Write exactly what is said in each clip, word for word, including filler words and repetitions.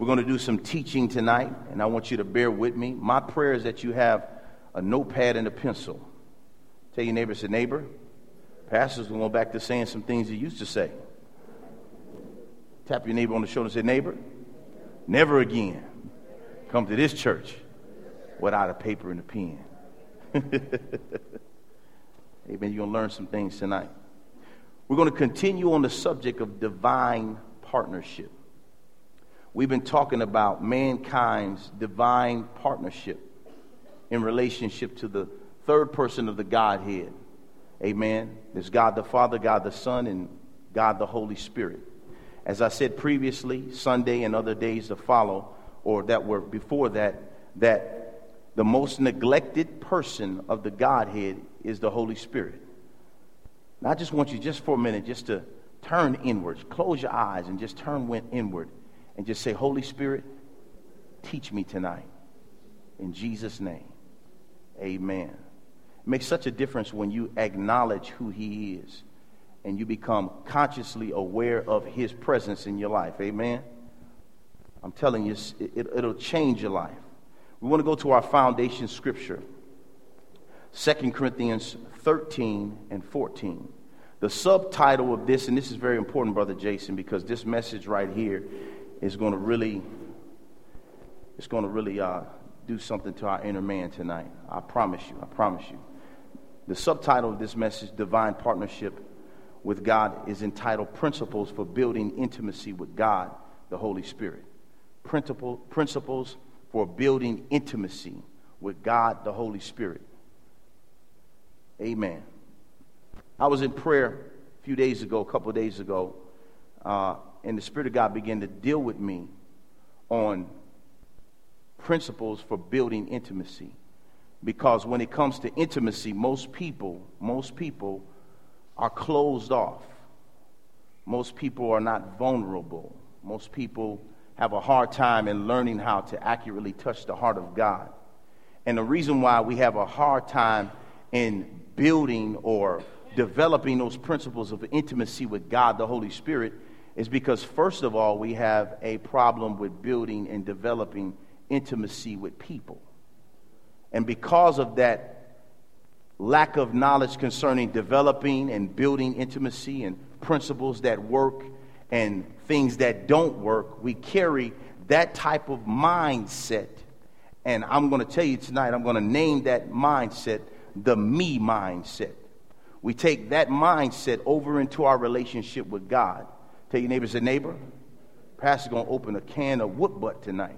We're going to do some teaching tonight, and I want you to bear with me. My prayer is that you have a notepad and a pencil. Tell your neighbor, say, neighbor, pastor's going back to saying some things he used to say. Tap your neighbor on the shoulder and say, neighbor, never again come to this church without a paper and a pen. Amen. You're going to learn some things tonight. We're going to continue on the subject of divine partnership. We've been talking about mankind's divine partnership in relationship to the third person of the Godhead. Amen. There's God the Father, God the Son, and God the Holy Spirit. As I said previously, Sunday and other days to follow, or that were before that, that the most neglected person of the Godhead is the Holy Spirit. Now, I just want you just for a minute just to turn inwards. Close your eyes and just turn inward and just say, Holy Spirit, teach me tonight. In Jesus' name, amen. It makes such a difference when you acknowledge who he is and you become consciously aware of his presence in your life. Amen. I'm telling you, it, it'll change your life. We want to go to our foundation scripture, Second Corinthians thirteen and fourteen. The subtitle of this, and this is very important, Brother Jason, because this message right here is going to really, it's going to really uh, do something to our inner man tonight. I promise you, I promise you. The subtitle of this message, Divine Partnership with God, is entitled Principles for Building Intimacy with God, the Holy Spirit. Principle, principles for building intimacy with God, the Holy Spirit. Amen. I was in prayer a few days ago, a couple of days ago, uh, and the Spirit of God began to deal with me on principles for building intimacy. Because when it comes to intimacy, most people, most people are closed off. Most people are not vulnerable. Most people have a hard time in learning how to accurately touch the heart of God. And the reason why we have a hard time in building or developing those principles of intimacy with God, the Holy Spirit, is because, first of all, we have a problem with building and developing intimacy with people. And because of that lack of knowledge concerning developing and building intimacy and principles that work and things that don't work, we carry that type of mindset. And I'm going to tell you tonight, I'm going to name that mindset the me mindset. We take that mindset over into our relationship with God. Tell your neighbor, say, neighbor, pastor's going to open a can of whoop butt tonight.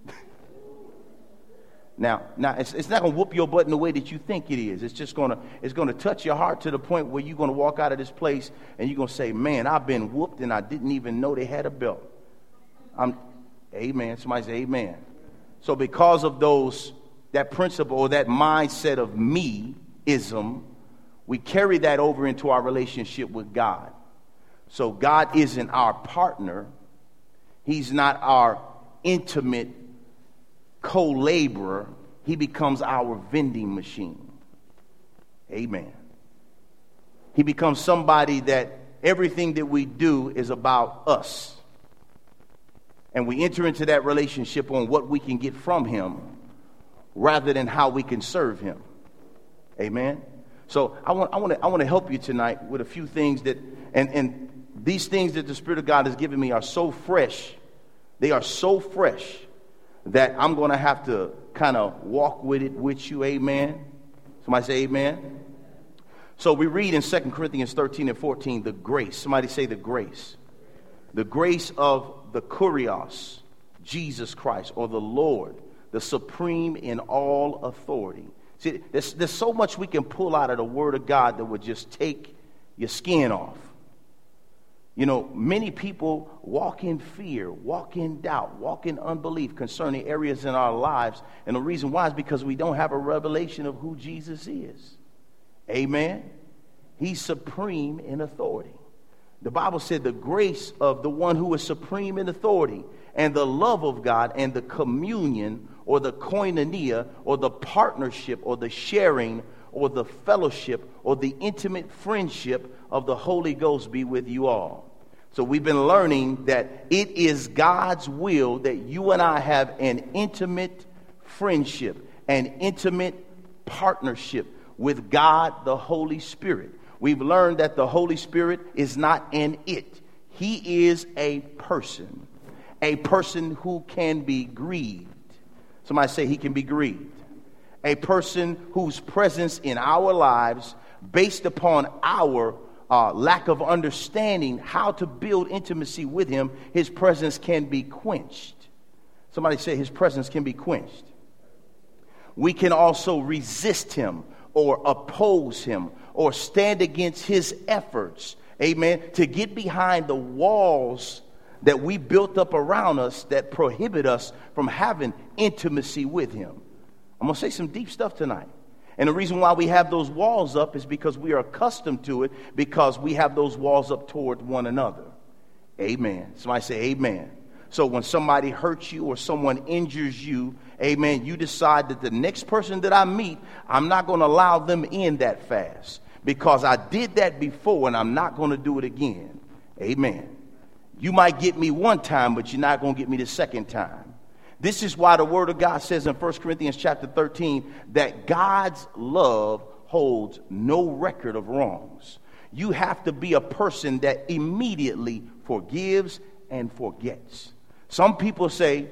Now, now it's, it's not going to whoop your butt in the way that you think it is. It's just going to it's going to touch your heart to the point where you're going to walk out of this place and you're going to say, man, I've been whooped and I didn't even know they had a belt. I'm, amen. Somebody say amen. So because of those, that principle or that mindset of me-ism, we carry that over into our relationship with God. So God isn't our partner. He's not our intimate co-laborer. He becomes our vending machine. Amen. He becomes somebody that everything that we do is about us. And we enter into that relationship on what we can get from him rather than how we can serve him. Amen. So I want I want to I want to help you tonight with a few things that and and these things that the Spirit of God has given me are so fresh. They are so fresh that I'm going to have to kind of walk with it with you. Amen. Somebody say amen. So we read in Second Corinthians thirteen and fourteen, the grace. Somebody say the grace. The grace of the Kurios, Jesus Christ, or the Lord, the supreme in all authority. See, there's, there's so much we can pull out of the Word of God that would just take your skin off. You know, many people walk in fear, walk in doubt, walk in unbelief concerning areas in our lives. And the reason why is because we don't have a revelation of who Jesus is. Amen. He's supreme in authority. The Bible said the grace of the one who is supreme in authority and the love of God and the communion or the koinonia or the partnership or the sharing or the fellowship or the intimate friendship of the Holy Ghost be with you all. So we've been learning that it is God's will that you and I have an intimate friendship, an intimate partnership with God, the Holy Spirit. We've learned that the Holy Spirit is not an it. He is a person, a person who can be grieved. Somebody say he can be grieved. A person whose presence in our lives, based upon our uh, lack of understanding how to build intimacy with him, his presence can be quenched. Somebody say his presence can be quenched. We can also resist him or oppose him or stand against his efforts, amen, to get behind the walls that we built up around us that prohibit us from having intimacy with him. I'm going to say some deep stuff tonight. And the reason why we have those walls up is because we are accustomed to it, because we have those walls up toward one another. Amen. Somebody say amen. So when somebody hurts you or someone injures you, amen, you decide that the next person that I meet, I'm not going to allow them in that fast because I did that before and I'm not going to do it again. Amen. You might get me one time, but you're not going to get me the second time. This is why the word of God says in First Corinthians chapter thirteen that God's love holds no record of wrongs. You have to be a person that immediately forgives and forgets. Some people say,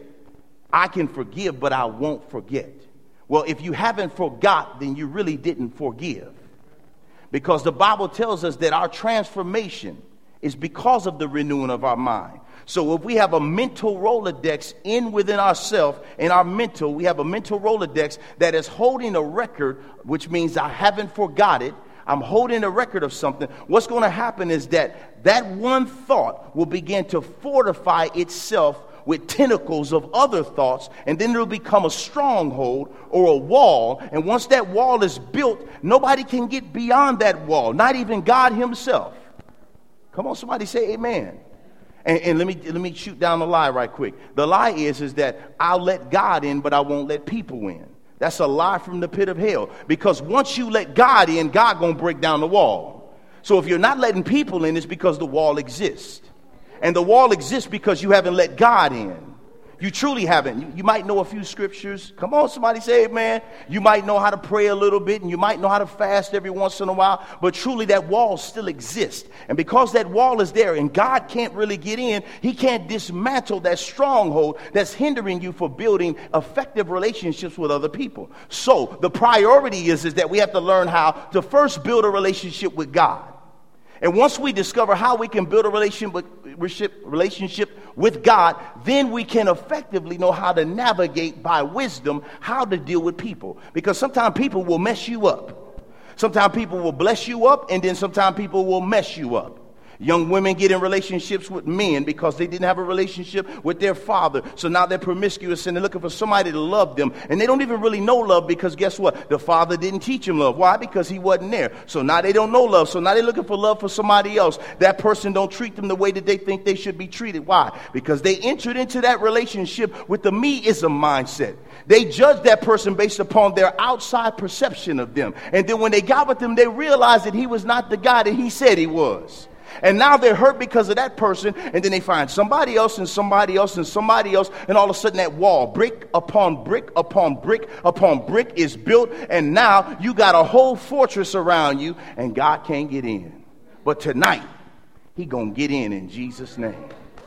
I can forgive, but I won't forget. Well, if you haven't forgot, then you really didn't forgive. Because the Bible tells us that our transformation is because of the renewing of our mind. So if we have a mental Rolodex in within ourselves, in our mental, we have a mental Rolodex that is holding a record, which means I haven't forgot it. I'm holding a record of something. What's going to happen is that that one thought will begin to fortify itself with tentacles of other thoughts, and then it'll become a stronghold or a wall. And once that wall is built, nobody can get beyond that wall, not even God himself. Come on, somebody say amen. And, and let me let me shoot down the lie right quick. The lie is, is that I'll let God in, but I won't let people in. That's a lie from the pit of hell. Because once you let God in, God gonna break down the wall. So if you're not letting people in, it's because the wall exists. And the wall exists because you haven't let God in. You truly haven't. You, you might know a few scriptures. Come on, somebody say amen. You might know how to pray a little bit, and you might know how to fast every once in a while. But truly that wall still exists. And because that wall is there and God can't really get in, he can't dismantle that stronghold that's hindering you for building effective relationships with other people. So the priority is, is that we have to learn how to first build a relationship with God. And once we discover how we can build a relationship relationship with God, then we can effectively know how to navigate by wisdom how to deal with people. Because sometimes people will mess you up. Sometimes people will bless you up, and then sometimes people will mess you up. Young women get in relationships with men because they didn't have a relationship with their father. So now they're promiscuous and they're looking for somebody to love them. And they don't even really know love because guess what? The father didn't teach them love. Why? Because he wasn't there. So now they don't know love. So now they're looking for love for somebody else. That person don't treat them the way that they think they should be treated. Why? Because they entered into that relationship with the me-ism mindset. They judged that person based upon their outside perception of them. And then when they got with them, they realized that he was not the guy that he said he was. And now they're hurt because of that person, and then they find somebody else and somebody else and somebody else, and all of a sudden that wall, brick upon brick upon brick upon brick is built, and now you got a whole fortress around you, and God can't get in. But tonight, he gonna get in in Jesus' name.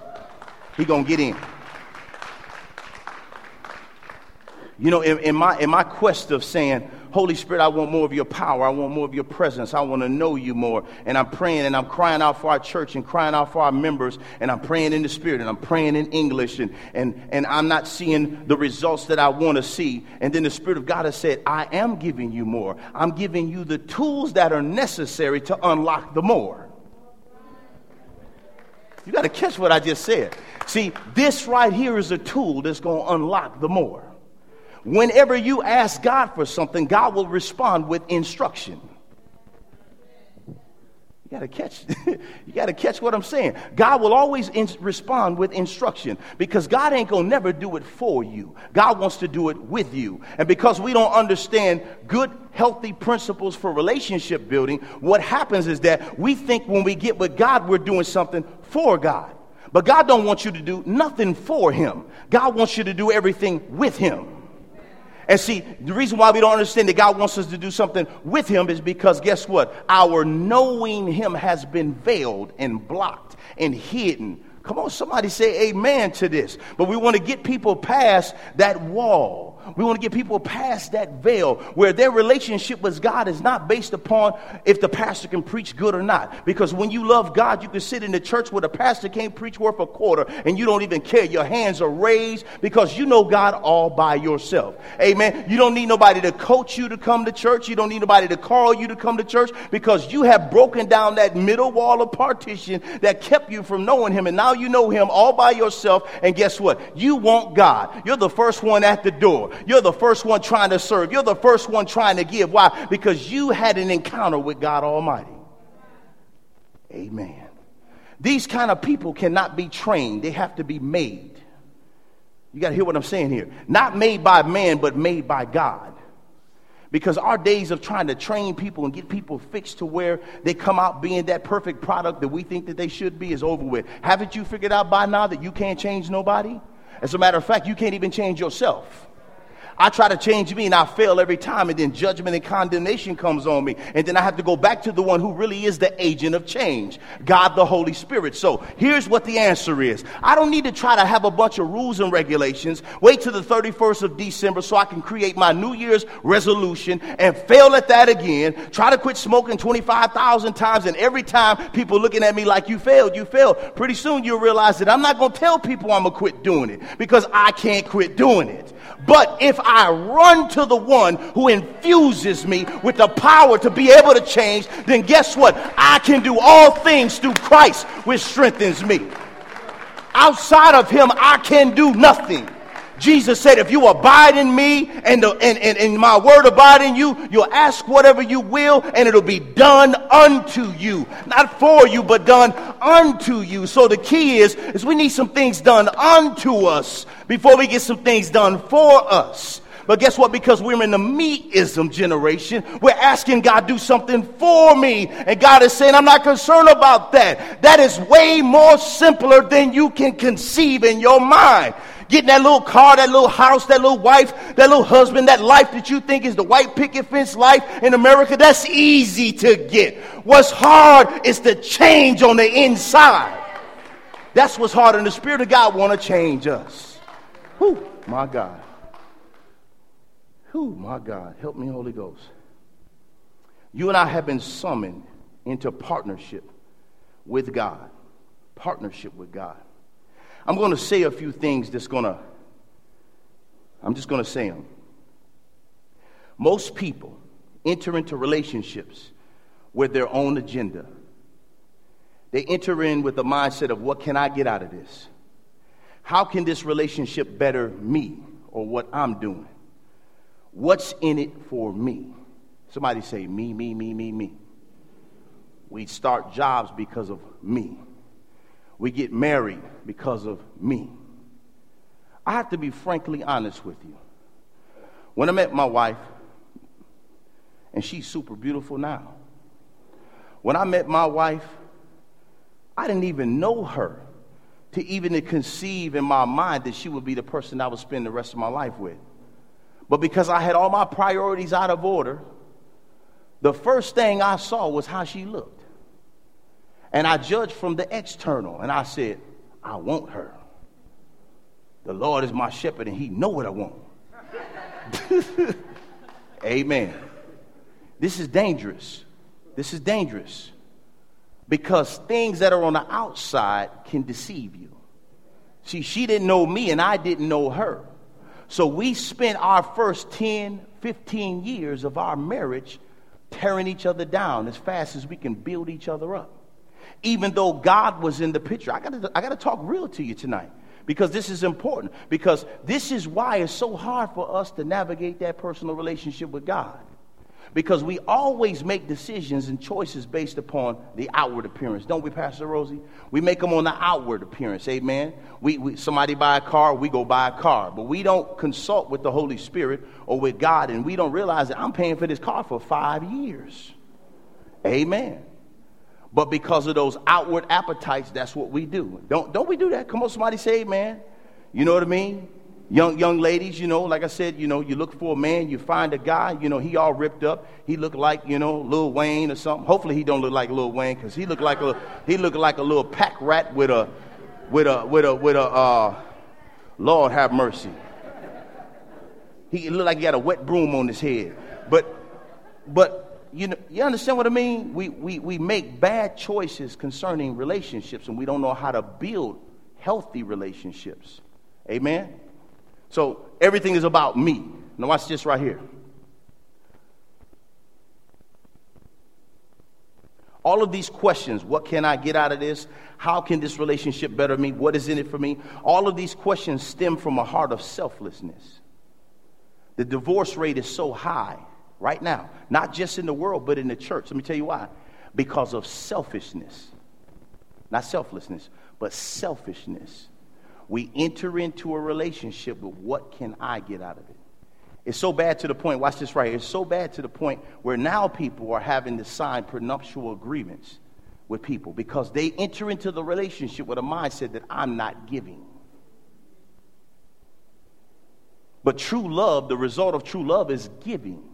He gonna get in. You know, in, in my in my quest of saying, Holy Spirit, I want more of your power. I want more of your presence. I want to know you more. And I'm praying and I'm crying out for our church and crying out for our members. And I'm praying in the Spirit and I'm praying in English. And, and, and I'm not seeing the results that I want to see. And then the Spirit of God has said, I am giving you more. I'm giving you the tools that are necessary to unlock the more. You got to catch what I just said. See, this right here is a tool that's going to unlock the more. Whenever you ask God for something, God will respond with instruction. You got to catch, you got to catch what I'm saying. God will always in- respond with instruction because God ain't going to never do it for you. God wants to do it with you. And because we don't understand good, healthy principles for relationship building, what happens is that we think when we get with God, we're doing something for God. But God don't want you to do nothing for him. God wants you to do everything with him. And see, the reason why we don't understand that God wants us to do something with him is because guess what? Our knowing him has been veiled and blocked and hidden. Come on, somebody say amen to this. But we want to get people past that wall. We want to get people past that veil where their relationship with God is not based upon if the pastor can preach good or not. Because when you love God, you can sit in the church where the pastor can't preach worth a quarter and you don't even care. Your hands are raised because you know God all by yourself. Amen. You don't need nobody to coach you to come to church. You don't need nobody to call you to come to church because you have broken down that middle wall of partition that kept you from knowing him. And now you know him all by yourself. And guess what? You want God. You're the first one at the door. You're the first one trying to serve. You're the first one trying to give. Why? Because you had an encounter with God Almighty. Amen. These kind of people cannot be trained. They have to be made. You got to hear what I'm saying here. Not made by man, but made by God. Because our days of trying to train people and get people fixed to where they come out being that perfect product that we think that they should be is over with. Haven't you figured out by now that you can't change nobody? As a matter of fact, you can't even change yourself. I try to change me and I fail every time, and then judgment and condemnation comes on me. And then I have to go back to the one who really is the agent of change, God the Holy Spirit. So here's what the answer is. I don't need to try to have a bunch of rules and regulations. Wait till the thirty-first of December so I can create my New Year's resolution and fail at that again. Try to quit smoking twenty-five thousand times, and every time people looking at me like you failed, you failed. Pretty soon you'll realize that I'm not going to tell people I'm going to quit doing it because I can't quit doing it. But if I run to the one who infuses me with the power to be able to change, then guess what? I can do all things through Christ, which strengthens me. Outside of him, I can do nothing. Jesus said, if you abide in me and, the, and, and, and my word abide in you, you'll ask whatever you will and it'll be done unto you. Not for you, but done unto you. So the key is, is we need some things done unto us before we get some things done for us. But guess what? Because we're in the me-ism generation, we're asking God do something for me. And God is saying, I'm not concerned about that. That is way more simpler than you can conceive in your mind. Getting that little car, that little house, that little wife, that little husband, that life that you think is the white picket fence life in America, that's easy to get. What's hard is the change on the inside. That's what's hard, and the Spirit of God want to change us. Whew, my God. Whew, my God. Help me, Holy Ghost. You and I have been summoned into partnership with God. Partnership with God. I'm going to say a few things that's going to, I'm just going to say them. Most people enter into relationships with their own agenda. They enter in with the mindset of, what can I get out of this? How can this relationship better me or what I'm doing? What's in it for me? Somebody say, me, me, me, me, me. We start jobs because of me. We get married because of me. I have to be frankly honest with you. When I met my wife, and she's super beautiful now. When I met my wife, I didn't even know her to even conceive in my mind that she would be the person I would spend the rest of my life with. But because I had all my priorities out of order, the first thing I saw was how she looked. And I judged from the external, and I said, I want her. The Lord is my shepherd, and he know what I want. Amen. This is dangerous. This is dangerous. Because things that are on the outside can deceive you. See, she didn't know me, and I didn't know her. So we spent our first ten, fifteen years of our marriage tearing each other down as fast as we can build each other up. Even though God was in the picture. I got to I got to talk real to you tonight because this is important. Because this is why it's so hard for us to navigate that personal relationship with God. Because we always make decisions and choices based upon the outward appearance. Don't we, Pastor Rosie? We make them on the outward appearance. Amen. We, we somebody buy a car, we go buy a car. But we don't consult with the Holy Spirit or with God, and we don't realize that I'm paying for this car for five years. Amen. But because of those outward appetites, that's what we do. Don't, don't we do that? Come on, somebody say amen. You know what I mean? Young young ladies, you know, like I said, you know, you look for a man, you find a guy, you know, he all ripped up. He looked like, you know, Lil Wayne or something. Hopefully he don't look like Lil Wayne, because he looked like a he looked like a little pack rat with a with a with a with a uh Lord have mercy. He looked like he had a wet broom on his head. But but you know, you understand what I mean? We we we make bad choices concerning relationships, and we don't know how to build healthy relationships. Amen. So everything is about me. Now watch this right here. All of these questions, what can I get out of this? How can this relationship better me? What is in it for me? All of these questions stem from a heart of selflessness. The divorce rate is so high right now, not just in the world, but in the church. Let me tell you why. Because of selfishness. Not selflessness, but selfishness. We enter into a relationship with what can I get out of it? It's so bad to the point, watch this right here, it's so bad to the point where now people are having to sign prenuptial agreements with people because they enter into the relationship with a mindset that I'm not giving. But true love, the result of true love is giving.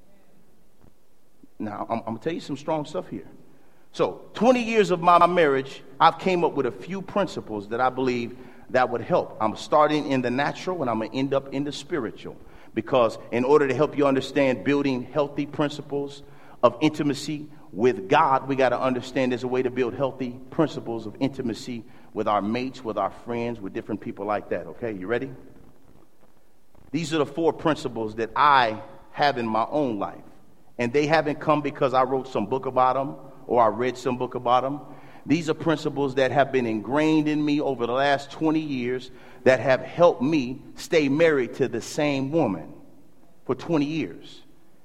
Now, I'm, I'm going to tell you some strong stuff here. So, twenty years of my marriage, I've came up with a few principles that I believe that would help. I'm starting in the natural and I'm going to end up in the spiritual. Because in order to help you understand building healthy principles of intimacy with God, we got to understand there's a way to build healthy principles of intimacy with our mates, with our friends, with different people like that. Okay, you ready? These are the four principles that I have in my own life. And they haven't come because I wrote some book about them or I read some book about them. These are principles that have been ingrained in me over the last twenty years that have helped me stay married to the same woman for twenty years.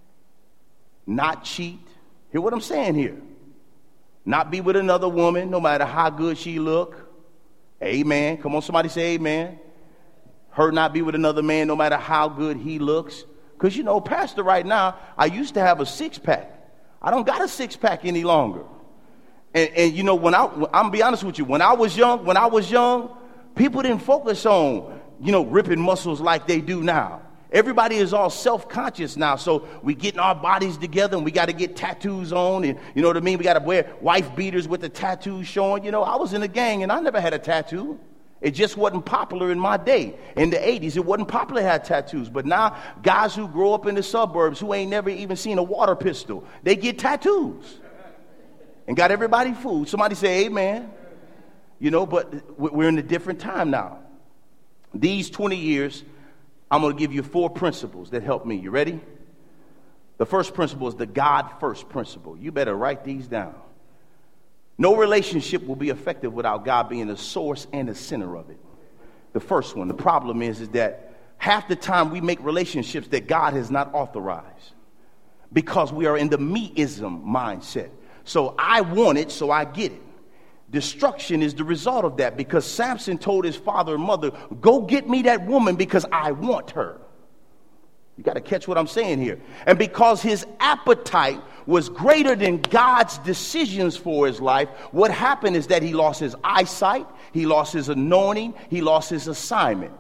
Not cheat. Hear what I'm saying here. Not be with another woman, no matter how good she look. Amen. Come on, somebody say amen. Her not be with another man, no matter how good he looks. Because, you know, pastor, right now, I used to have a six-pack. I don't got a six-pack any longer. And, and you know, when I, I'm gonna be honest with you, when I was young, when I was young, people didn't focus on, you know, ripping muscles like they do now. Everybody is all self-conscious now, so we getting our bodies together and we got to get tattoos on, and you know what I mean? We got to wear wife beaters with the tattoos showing. You know, I was in a gang and I never had a tattoo. It just wasn't popular in my day. In the eighties, it wasn't popular to have tattoos. But now, guys who grow up in the suburbs who ain't never even seen a water pistol, they get tattoos. And got everybody fooled. Somebody say amen. You know, but we're in a different time now. These twenty years, I'm going to give you four principles that help me. You ready? The first principle is the God first principle. You better write these down. No relationship will be effective without God being the source and the center of it. The first one. The problem is, is that half the time we make relationships that God has not authorized because we are in the me-ism mindset. So I want it, so I get it. Destruction is the result of that because Samson told his father and mother, go get me that woman because I want her. You got to catch what I'm saying here. And because his appetite was greater than God's decisions for his life, what happened is that he lost his eyesight, he lost his anointing, he lost his assignment.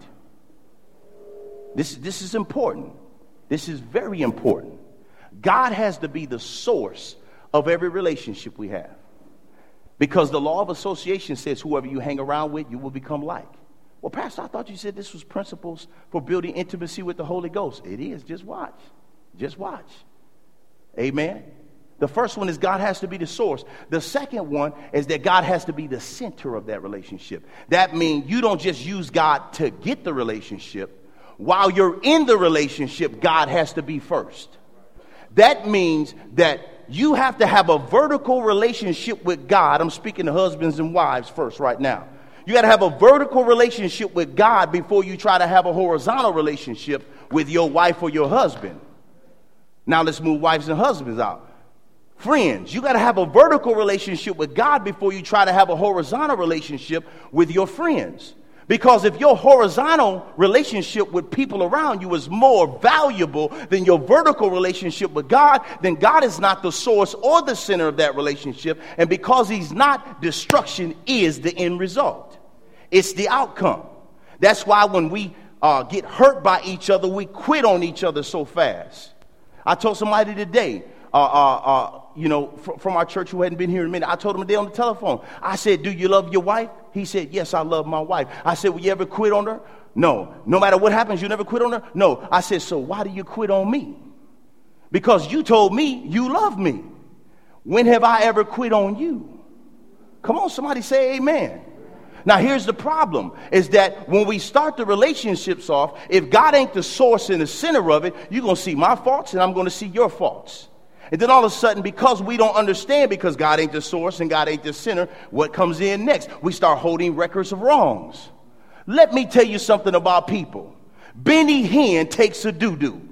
This, this is important. This is very important. God has to be the source of every relationship we have. Because the law of association says whoever you hang around with, you will become like. Well, Pastor, I thought you said this was principles for building intimacy with the Holy Ghost. It is. Just watch. Just watch. Amen. The first one is God has to be the source. The second one is that God has to be the center of that relationship. That means you don't just use God to get the relationship. While you're in the relationship, God has to be first. That means that you have to have a vertical relationship with God. I'm speaking to husbands and wives first right now. You got to have a vertical relationship with God before you try to have a horizontal relationship with your wife or your husband. Now let's move wives and husbands out. Friends, you got to have a vertical relationship with God before you try to have a horizontal relationship with your friends. Because if your horizontal relationship with people around you is more valuable than your vertical relationship with God, then God is not the source or the center of that relationship. And because he's not, destruction is the end result. It's the outcome. That's why when we uh, get hurt by each other, we quit on each other so fast. I told somebody today, uh, uh, uh, you know, fr- from our church who hadn't been here in a minute, I told him today on the telephone, I said, do you love your wife? He said, yes, I love my wife. I said, will you ever quit on her? No. No matter what happens, you never quit on her? No. I said, so why do you quit on me? Because you told me you love me. When have I ever quit on you? Come on, somebody say amen. Now, here's the problem, is that when we start the relationships off, if God ain't the source and the center of it, you're going to see my faults and I'm going to see your faults. And then all of a sudden, because we don't understand, because God ain't the source and God ain't the center, what comes in next? We start holding records of wrongs. Let me tell you something about people. Benny Hinn takes a doo-doo.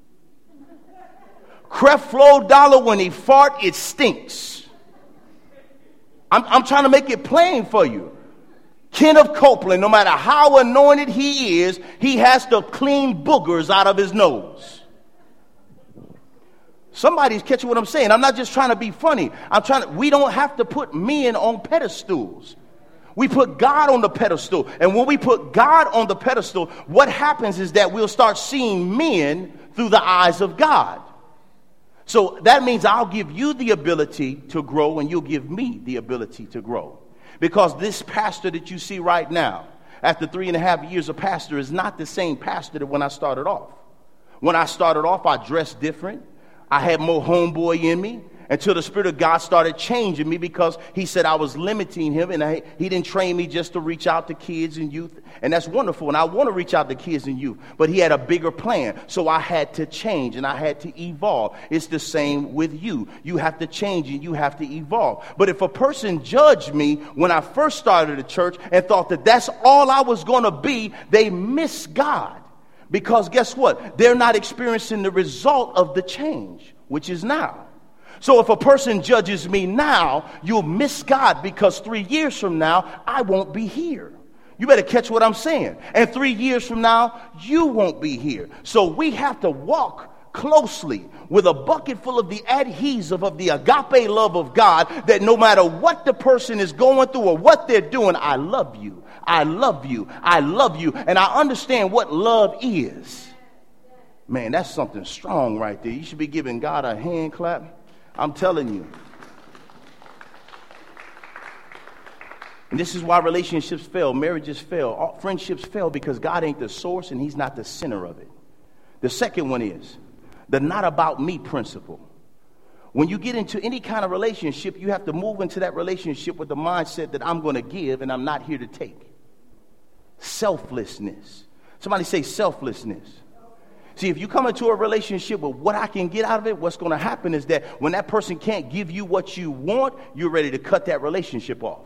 Creflo Dollar, when he fart, it stinks. I'm, I'm trying to make it plain for you. Kenneth Copeland, no matter how anointed he is, he has to clean boogers out of his nose. Somebody's catching what I'm saying. I'm not just trying to be funny. I'm trying to, we don't have to put men on pedestals. We put God on the pedestal. And when we put God on the pedestal, what happens is that we'll start seeing men through the eyes of God. So that means I'll give you the ability to grow and you'll give me the ability to grow. Because this pastor that you see right now, after three and a half years of pastor, is not the same pastor that when I started off. When I started off, I dressed different. I had more homeboy in me until the Spirit of God started changing me, because he said I was limiting him, and I, he didn't train me just to reach out to kids and youth. And that's wonderful. And I want to reach out to kids and youth, but he had a bigger plan. So I had to change and I had to evolve. It's the same with you. You have to change and you have to evolve. But if a person judged me when I first started the church and thought that that's all I was going to be, they miss God. Because guess what? They're not experiencing the result of the change, which is now. So if a person judges me now, you'll miss God, because three years from now, I won't be here. You better catch what I'm saying. And three years from now, you won't be here. So we have to walk closely with a bucket full of the adhesive of the agape love of God, that no matter what the person is going through or what they're doing, I love you. I love you. I love you. And I understand what love is. Man, that's something strong right there. You should be giving God a hand clap. I'm telling you. And this is why relationships fail, marriages fail, all friendships fail, because God ain't the source and he's not the center of it. The second one is the not about me principle. When you get into any kind of relationship, you have to move into that relationship with the mindset that I'm going to give and I'm not here to take. Selflessness. Somebody say selflessness. See, if you come into a relationship with what I can get out of it, what's going to happen is that when that person can't give you what you want, you're ready to cut that relationship off.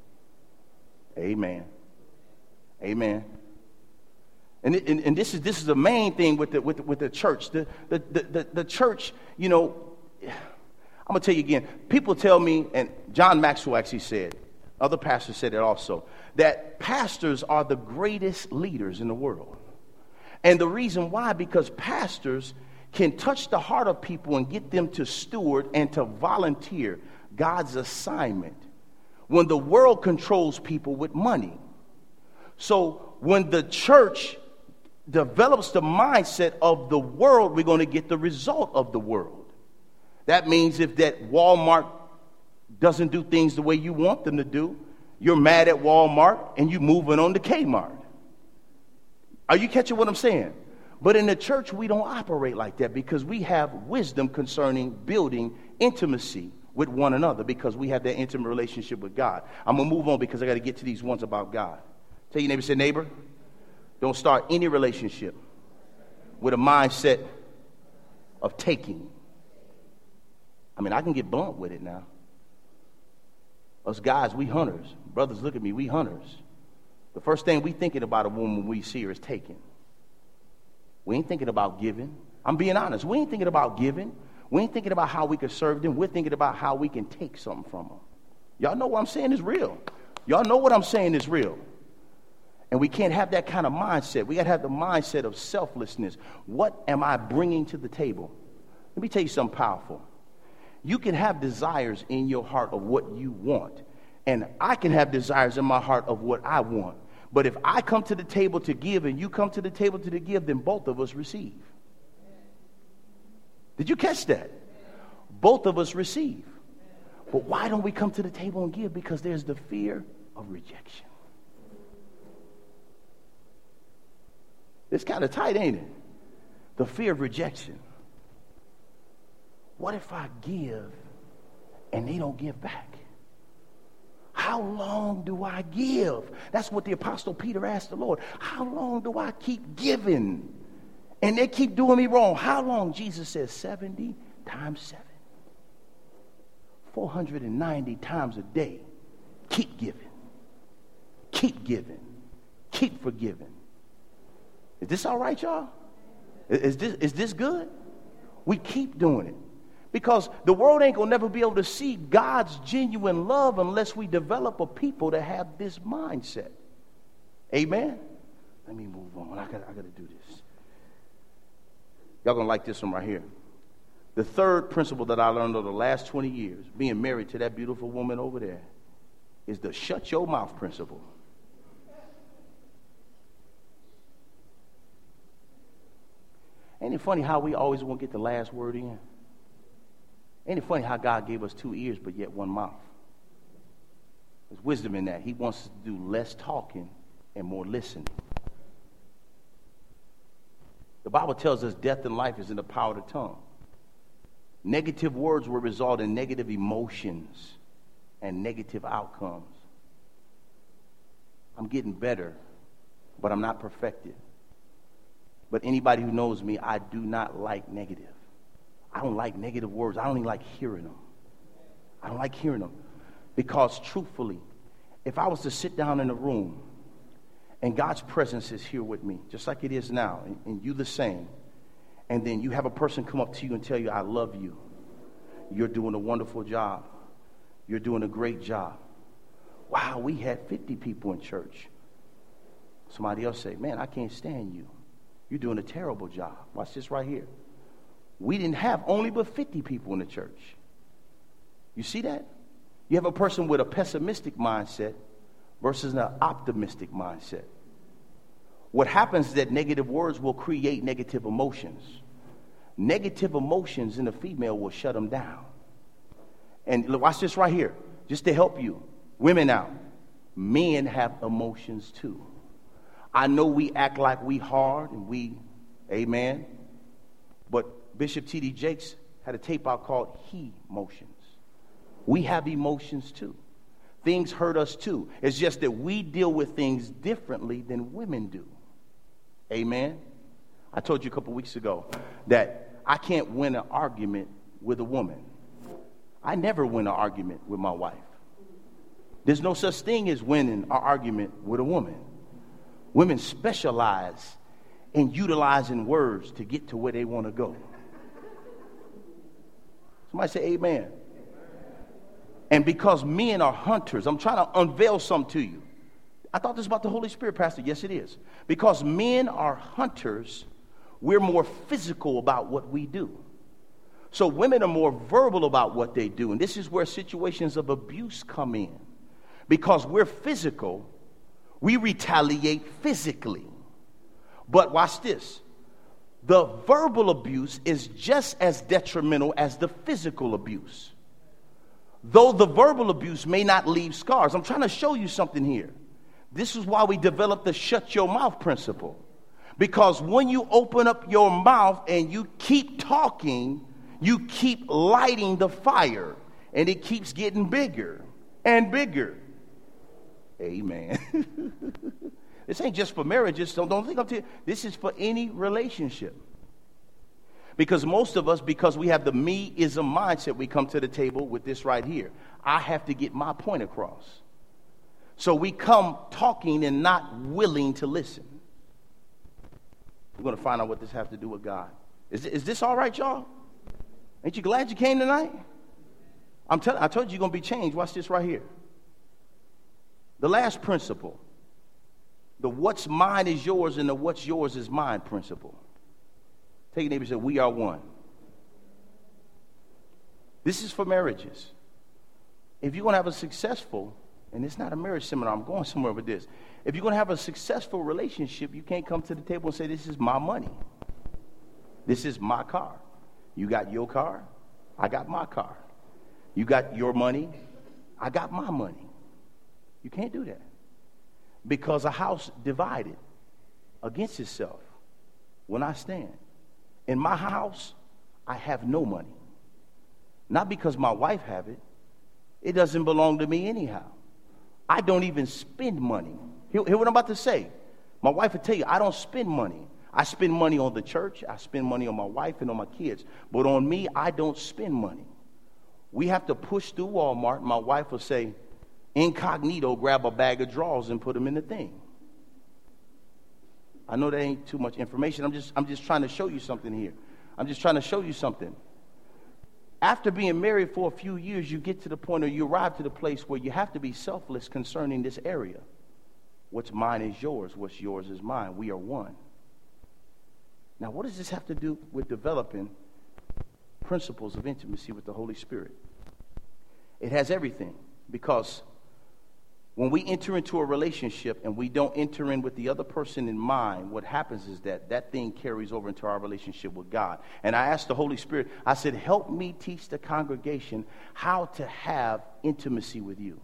Amen. Amen. And, and, and this is this is the main thing with the with the, with the church. The, the the the the church, you know, I'm gonna tell you again. People tell me, and John Maxwell actually said, other pastors said it also, that pastors are the greatest leaders in the world. And the reason why, because pastors can touch the heart of people and get them to steward and to volunteer God's assignment, when the world controls people with money. So when the church develops the mindset of the world, we're going to get the result of the world. That means if that Walmart doesn't do things the way you want them to do, you're mad at Walmart and you're moving on to Kmart. Are you catching what I'm saying? But in the church, we don't operate like that, because we have wisdom concerning building intimacy with one another, because we have that intimate relationship with God. I'm going to move on because I got to get to these ones about God. Tell your neighbor, say, neighbor, don't start any relationship with a mindset of taking. I mean, I can get blunt with it now. Us guys, we hunters. Brothers, look at me, we hunters. The first thing we thinking about a woman when we see her is taking. We ain't thinking about giving. I'm being honest. We ain't thinking about giving. We ain't thinking about how we can serve them. We're thinking about how we can take something from them. Y'all know what I'm saying is real. Y'all know what I'm saying is real. And we can't have that kind of mindset. We got to have the mindset of selflessness. What am I bringing to the table? Let me tell you something powerful. You can have desires in your heart of what you want. And I can have desires in my heart of what I want. But if I come to the table to give and you come to the table to give, then both of us receive. Did you catch that? Both of us receive. But why don't we come to the table and give? Because there's the fear of rejection. It's kind of tight, ain't it? The fear of rejection. What if I give and they don't give back? How long do I give? That's what the Apostle Peter asked the Lord. How long do I keep giving? And they keep doing me wrong. How long? Jesus says seventy times seven. four hundred ninety times a day. Keep giving. Keep giving. Keep forgiving. Is this all right, y'all? Is this, is this good? We keep doing it. Because the world ain't going to never be able to see God's genuine love unless we develop a people that have this mindset. Amen? Let me move on. I got I got to do this. Y'all going to like this one right here. The third principle that I learned over the last twenty years, being married to that beautiful woman over there, is the shut your mouth principle. Ain't it funny how we always want to get the last word in? Ain't it funny how God gave us two ears but yet one mouth? There's wisdom in that. He wants us to do less talking and more listening. The Bible tells us death and life is in the power of the tongue. Negative words will result in negative emotions and negative outcomes. I'm getting better, but I'm not perfected. But anybody who knows me, I do not like negative. I don't like negative words. I don't even like hearing them. I don't like hearing them. Because truthfully, if I was to sit down in a room and God's presence is here with me, just like it is now, and, and you the same, and then you have a person come up to you and tell you, I love you. You're doing a wonderful job. You're doing a great job. Wow, we had fifty people in church. Somebody else say, man, I can't stand you. You're doing a terrible job. Watch this right here. We didn't have only but fifty people in the church. You see that? You have a person with a pessimistic mindset versus an optimistic mindset. What happens is that negative words will create negative emotions. Negative emotions in a female will shut them down. And watch this right here, just to help you. Women out. Men have emotions too. I know we act like we hard and we, amen. But Bishop T D Jakes had a tape out called He Motions. We have emotions too. Things hurt us too. It's just that we deal with things differently than women do. Amen. I told you a couple weeks ago that I can't win an argument with a woman. I never win an argument with my wife. There's no such thing as winning an argument with a woman. Women specialize in utilizing words to get to where they want to go. Somebody say amen. And because men are hunters, I'm trying to unveil something to you. I thought this was about the Holy Spirit, Pastor. Yes, it is. Because men are hunters, we're more physical about what we do. So women are more verbal about what they do. And this is where situations of abuse come in. Because we're physical, we retaliate physically. But watch this. The verbal abuse is just as detrimental as the physical abuse. Though the verbal abuse may not leave scars. I'm trying to show you something here. This is why we developed the shut your mouth principle. Because when you open up your mouth and you keep talking, you keep lighting the fire. And it keeps getting bigger and bigger. Amen. This ain't just for marriages. So don't think I'm telling you. This is for any relationship. Because most of us, because we have the me-ism mindset, we come to the table with this right here. I have to get my point across. So we come talking and not willing to listen. We're going to find out what this has to do with God. Is, is this all right, y'all? Ain't you glad you came tonight? I'm telling I told you you're going to be changed. Watch this right here. The last principle. The what's mine is yours and the what's yours is mine principle. Take your neighbor and say, we are one. This is for marriages. If you're going to have a successful, and it's not a marriage seminar, I'm going somewhere with this. If you're going to have a successful relationship, you can't come to the table and say, this is my money. This is my car. You got your car, I got my car. You got your money, I got my money. You can't do that. Because a house divided against itself will not stand. In my house, I have no money. Not because my wife have it. It doesn't belong to me anyhow. I don't even spend money. Hear, hear what I'm about to say. My wife will tell you, I don't spend money. I spend money on the church. I spend money on my wife and on my kids. But on me, I don't spend money. We have to push through Walmart. My wife will say, incognito, grab a bag of drawers and put them in the thing. I know that ain't too much information. I'm just, I'm just trying to show you something here. I'm just trying to show you something. After being married for a few years, you get to the point or you arrive to the place where you have to be selfless concerning this area. What's mine is yours. What's yours is mine. We are one. Now, what does this have to do with developing principles of intimacy with the Holy Spirit? It has everything, because when we enter into a relationship and we don't enter in with the other person in mind, what happens is that that thing carries over into our relationship with God. And I asked the Holy Spirit, I said, help me teach the congregation how to have intimacy with you.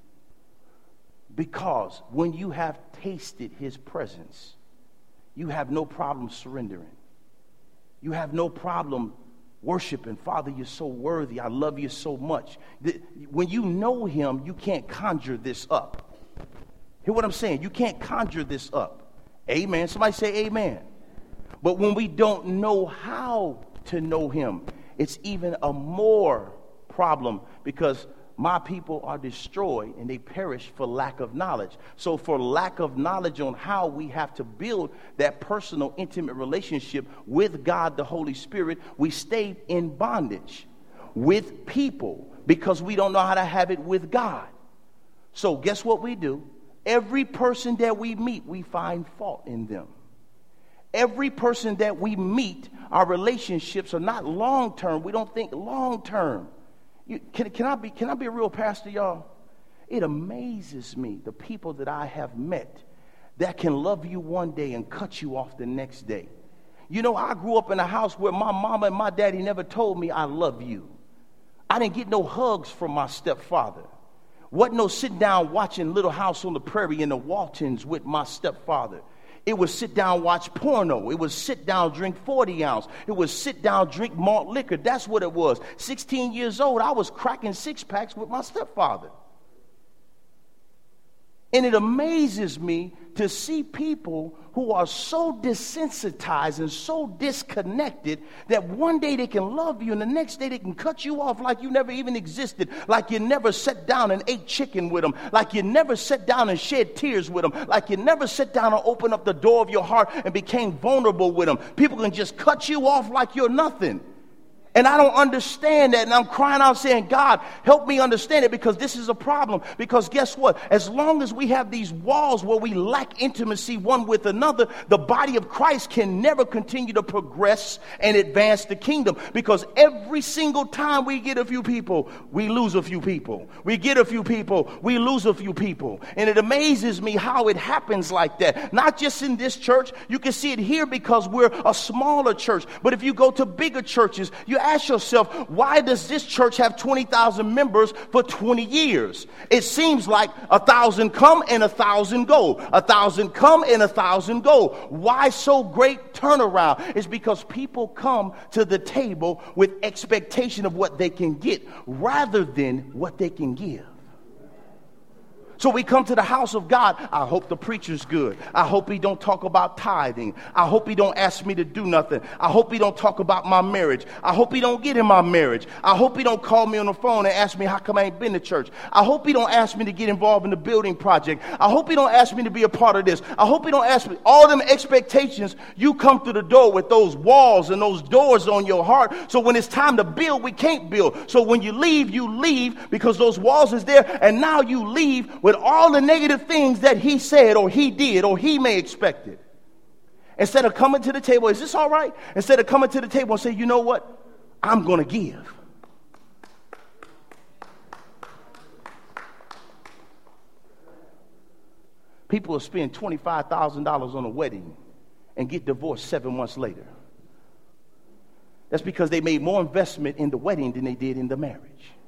Because when you have tasted his presence, you have no problem surrendering. You have no problem worshiping. Father, you're so worthy. I love you so much. When you know him, you can't conjure this up. Hear what I'm saying? You can't conjure this up. Amen. Somebody say amen. But when we don't know how to know him, it's even a more problem, because my people are destroyed and they perish for lack of knowledge. So for lack of knowledge on how we have to build that personal, intimate relationship with God, the Holy Spirit, we stay in bondage with people because we don't know how to have it with God. So guess what we do? Every person that we meet, we find fault in them. Every person that we meet, our relationships are not long-term. We don't think long-term. You, can, can, I be, can I be a real pastor, y'all? It amazes me, the people that I have met that can love you one day and cut you off the next day. You know, I grew up in a house where my mama and my daddy never told me I love you. I didn't get no hugs from my stepfather. Wasn't no sit down watching Little House on the Prairie in the Waltons with my stepfather. It was sit down watch porno. It was sit down drink forty ounce. It was sit down drink malt liquor. That's what it was. sixteen years old, I was cracking six packs with my stepfather. And it amazes me to see people who are so desensitized and so disconnected that one day they can love you and the next day they can cut you off like you never even existed, like you never sat down and ate chicken with them, like you never sat down and shed tears with them, like you never sat down and opened up the door of your heart and became vulnerable with them. People can just cut you off like you're nothing. And I don't understand that. And I'm crying out saying, God, help me understand it, because this is a problem. Because guess what? As long as we have these walls where we lack intimacy one with another, the body of Christ can never continue to progress and advance the kingdom. Because every single time we get a few people, we lose a few people. We get a few people, we lose a few people. And it amazes me how it happens like that. Not just in this church. You can see it here because we're a smaller church. But if you go to bigger churches, you ask yourself, why does this church have twenty thousand members for twenty years? It seems like a thousand come and a thousand go. A thousand come and a thousand go. Why so great turnaround? It's because people come to the table with expectation of what they can get rather than what they can give. So we come to the house of God. I hope the preacher's good. I hope he don't talk about tithing. I hope he don't ask me to do nothing. I hope he don't talk about my marriage. I hope he don't get in my marriage. I hope he don't call me on the phone and ask me how come I ain't been to church. I hope he don't ask me to get involved in the building project. I hope he don't ask me to be a part of this. I hope he don't ask me. All them expectations, you come through the door with those walls and those doors on your heart. So when it's time to build, we can't build. So when you leave, you leave because those walls is there. And now you leave with all the negative things that he said or he did or he may expect it. Instead of coming to the table, is this all right? Instead of coming to the table and say, you know what? I'm going to give. People will spend twenty-five thousand dollars on a wedding and get divorced seven months later. That's because they made more investment in the wedding than they did in the marriage.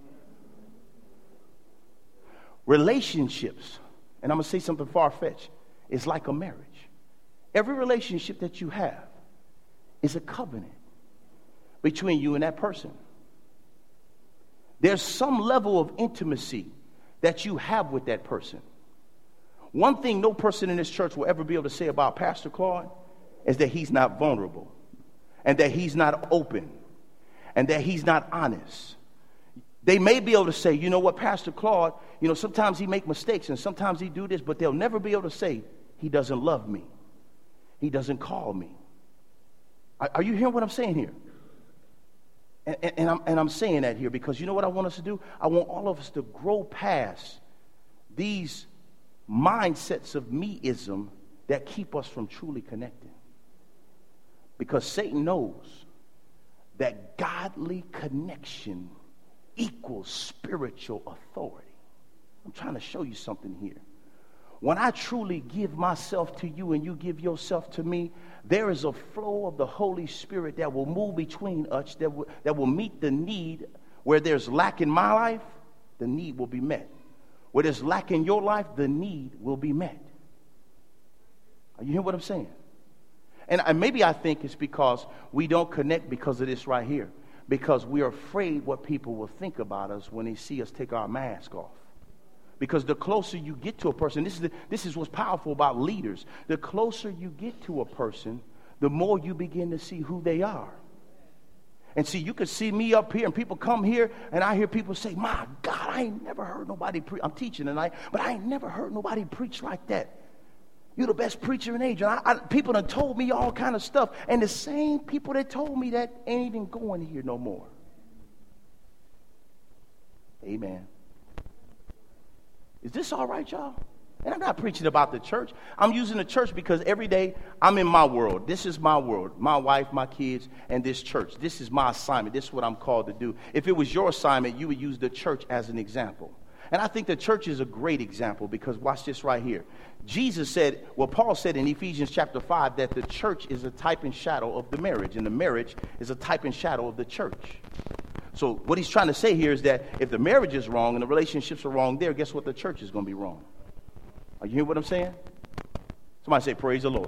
Relationships, and I'm going to say something far-fetched, is like a marriage. Every relationship that you have is a covenant between you and that person. There's some level of intimacy that you have with that person. One thing no person in this church will ever be able to say about Pastor Claude is that he's not vulnerable, and that he's not open, and that he's not honest. They may be able to say, you know what, Pastor Claude, you know, sometimes he make mistakes and sometimes he do this, but they'll never be able to say he doesn't love me. He doesn't call me. Are, are you hearing what I'm saying here? And, and, and, I'm, and I'm saying that here because you know what I want us to do? I want all of us to grow past these mindsets of meism that keep us from truly connecting. Because Satan knows that godly connection equals spiritual authority. I'm trying to show you something here. When I truly give myself to you and you give yourself to me, there is a flow of the Holy Spirit that will move between us, that will, that will meet the need. Where there's lack in my life, the need will be met. Where there's lack in your life, the need will be met. Are you hearing what I'm saying? And maybe I think it's because we don't connect because of this right here. Because we are afraid what people will think about us when they see us take our mask off. Because the closer you get to a person, this is, the, this is what's powerful about leaders. The closer you get to a person, the more you begin to see who they are. And see, you can see me up here and people come here and I hear people say, my God, I ain't never heard nobody preach. I'm teaching tonight, but I ain't never heard nobody preach like that. You're the best preacher in age. And I, I, people have told me all kind of stuff. And the same people that told me that ain't even going here no more. Amen. Is this all right, y'all? And I'm not preaching about the church. I'm using the church because every day I'm in my world. This is my world. My wife, my kids, and this church. This is my assignment. This is what I'm called to do. If it was your assignment, you would use the church as an example. And I think the church is a great example because watch this right here. Jesus said, well, Paul said in Ephesians chapter five that the church is a type and shadow of the marriage. And the marriage is a type and shadow of the church. So what he's trying to say here is that if the marriage is wrong and the relationships are wrong there, guess what? The church is going to be wrong. Are you hearing what I'm saying? Somebody say, praise the Lord.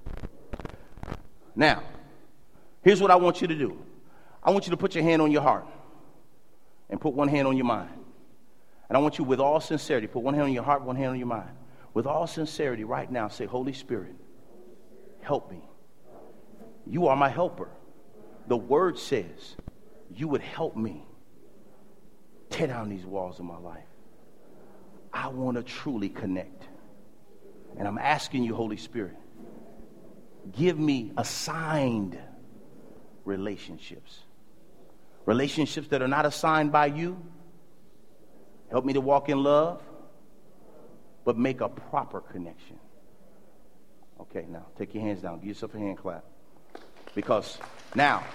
Now, here's what I want you to do. I want you to put your hand on your heart and put one hand on your mind. And I want you with all sincerity, put one hand on your heart, one hand on your mind. With all sincerity right now, say, Holy Spirit, help me. You are my helper. The word says you would help me tear down these walls of my life. I want to truly connect. And I'm asking you, Holy Spirit, give me assigned relationships. Relationships that are not assigned by you. Help me to walk in love, but make a proper connection. Okay, now take your hands down. Give yourself a hand clap. Because now,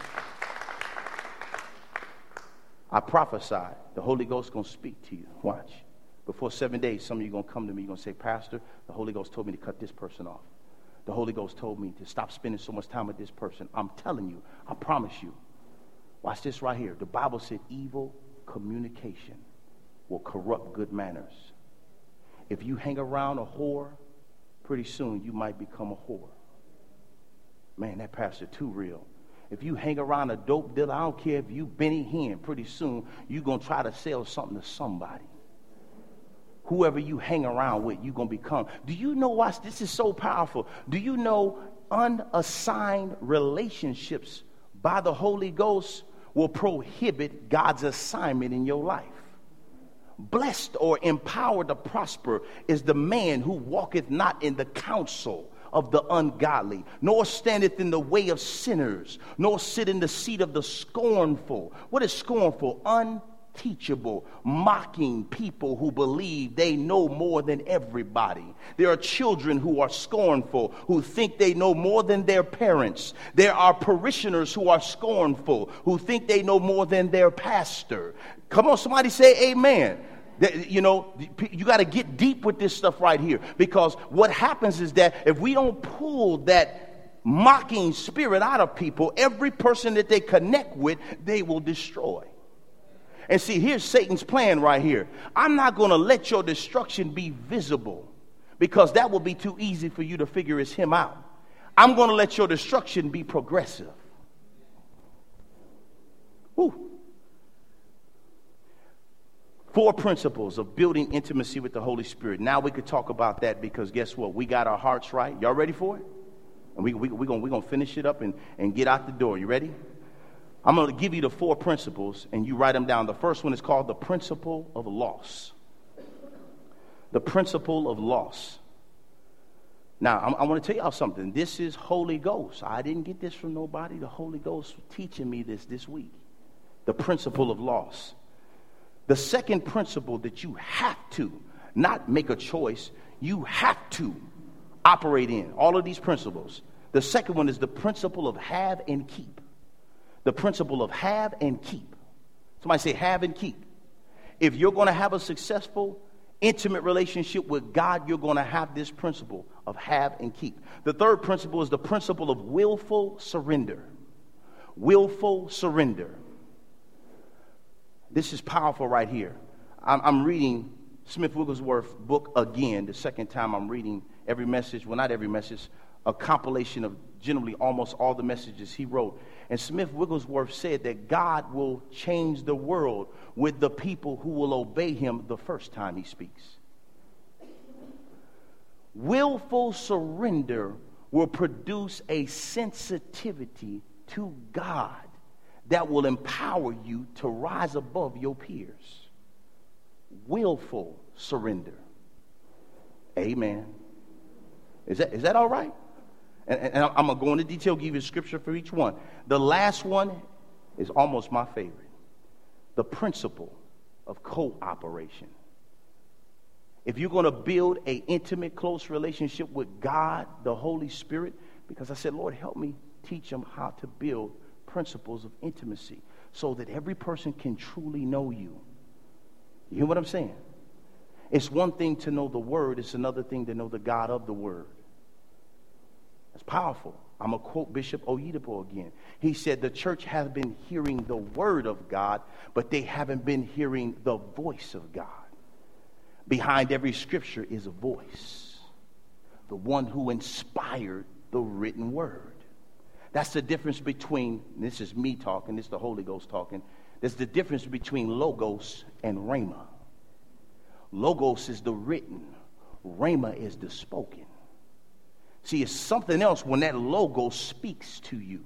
I prophesy the Holy Ghost is going to speak to you. Watch. Before seven days, some of you are going to come to me. You're going to say, Pastor, the Holy Ghost told me to cut this person off. The Holy Ghost told me to stop spending so much time with this person. I'm telling you, I promise you. Watch this right here. The Bible said evil communication will corrupt good manners. If you hang around a whore, pretty soon you might become a whore. Man, that pastor too real. If you hang around a dope dealer, I don't care if you Benny Hinn, pretty soon you're going to try to sell something to somebody. whoever you hang around with, you're going to become. Do you know why this is so powerful? Do you know unassigned relationships by the Holy Ghost will prohibit God's assignment in your life? Blessed or empowered to prosper is the man who walketh not in the counsel of the ungodly, nor standeth in the way of sinners, nor sit in the seat of the scornful. What is scornful? Unteachable, mocking people who believe they know more than everybody. There are children who are scornful, who think they know more than their parents. There are parishioners who are scornful, who think they know more than their pastor. Come on, somebody say amen. You know, you got to get deep with this stuff right here, because what happens is that if we don't pull that mocking spirit out of people, every person that they connect with, they will destroy. And see, here's Satan's plan right here. I'm not going to let your destruction be visible, because that will be too easy for you to figure it's him out. I'm going to let your destruction be progressive. Woo. Four principles of building intimacy with the Holy Spirit. Now we could talk about that, because guess what? We got our hearts right. Y'all ready for it? And we, we, we're going we're gonna finish it up and, and get out the door. You ready? I'm going to give you the four principles, and you write them down. The first one is called the principle of loss. The principle of loss. Now, I'm, I want to tell y'all something. This is Holy Ghost. I didn't get this from nobody. The Holy Ghost was teaching me this this week. The principle of loss. The second principle that you have to, not make a choice, you have to operate in, all of these principles. The second one is the principle of have and keep. The principle of have and keep. Somebody say have and keep. If you're going to have a successful, intimate relationship with God, you're going to have this principle of have and keep. The third principle is the principle of willful surrender. Willful surrender. This is powerful right here. I'm, I'm reading Smith Wigglesworth's book again, the second time I'm reading every message, well, not every message, a compilation of generally almost all the messages he wrote. And Smith Wigglesworth said that God will change the world with the people who will obey him the first time he speaks. Willful surrender will produce a sensitivity to God that will empower you to rise above your peers. Willful surrender. Amen. Is that, is that all right? And, and I'm going to go into detail, give you a scripture for each one. The last one is almost my favorite. The principle of cooperation. If you're going to build an intimate, close relationship with God, the Holy Spirit, because I said, Lord, help me teach them how to build principles of intimacy so that every person can truly know you. You hear what I'm saying? It's one thing to know the word. It's another thing to know the God of the word. That's powerful. I'm going to quote Bishop Oyedepo again. He said the church has been hearing the word of God, but they haven't been hearing the voice of God. Behind every scripture is a voice. The one who inspired the written word. That's the difference between, this is me talking, this is the Holy Ghost talking. There's the difference between logos and rhema. Logos is the written. Rhema is the spoken. See, it's something else when that logo speaks to you.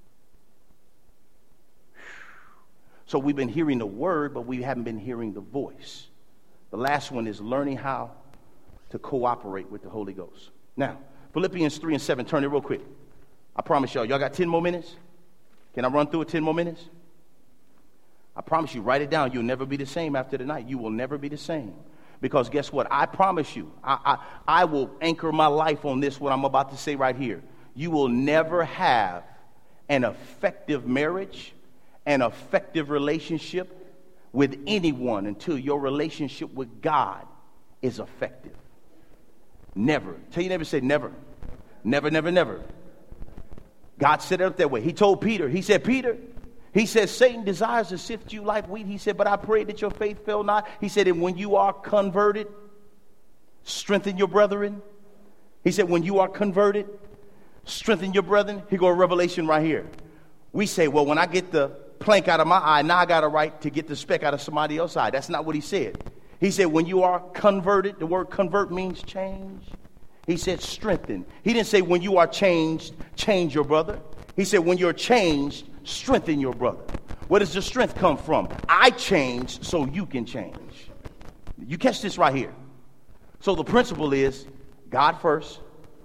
So we've been hearing the word, but we haven't been hearing the voice. The last one is learning how to cooperate with the Holy Ghost. Now, Philippians three and seven, turn it real quick. I promise y'all, y'all got ten more minutes? Can I run through it ten more minutes? I promise you, write it down. You'll never be the same after tonight. You will never be the same. Because guess what? I promise you, I, I, I will anchor my life on this, what I'm about to say right here. You will never have an effective marriage, an effective relationship with anyone until your relationship with God is effective. Never. Tell you never, say never. Never, never, never. God set it up that way. He told Peter, he said, Peter, he said, Satan desires to sift you like wheat. He said, but I pray that your faith fail not. He said, and when you are converted, strengthen your brethren. He said, when you are converted, strengthen your brethren. Here go a revelation right here. We say, well, when I get the plank out of my eye, now I got a right to get the speck out of somebody else's eye. That's not what he said. He said, when you are converted, the word convert means change. He said, strengthen. He didn't say, when you are changed, change your brother. He said, when you're changed, strengthen your brother. Where does the strength come from? I changed so you can change. You catch this right here. So the principle is God first,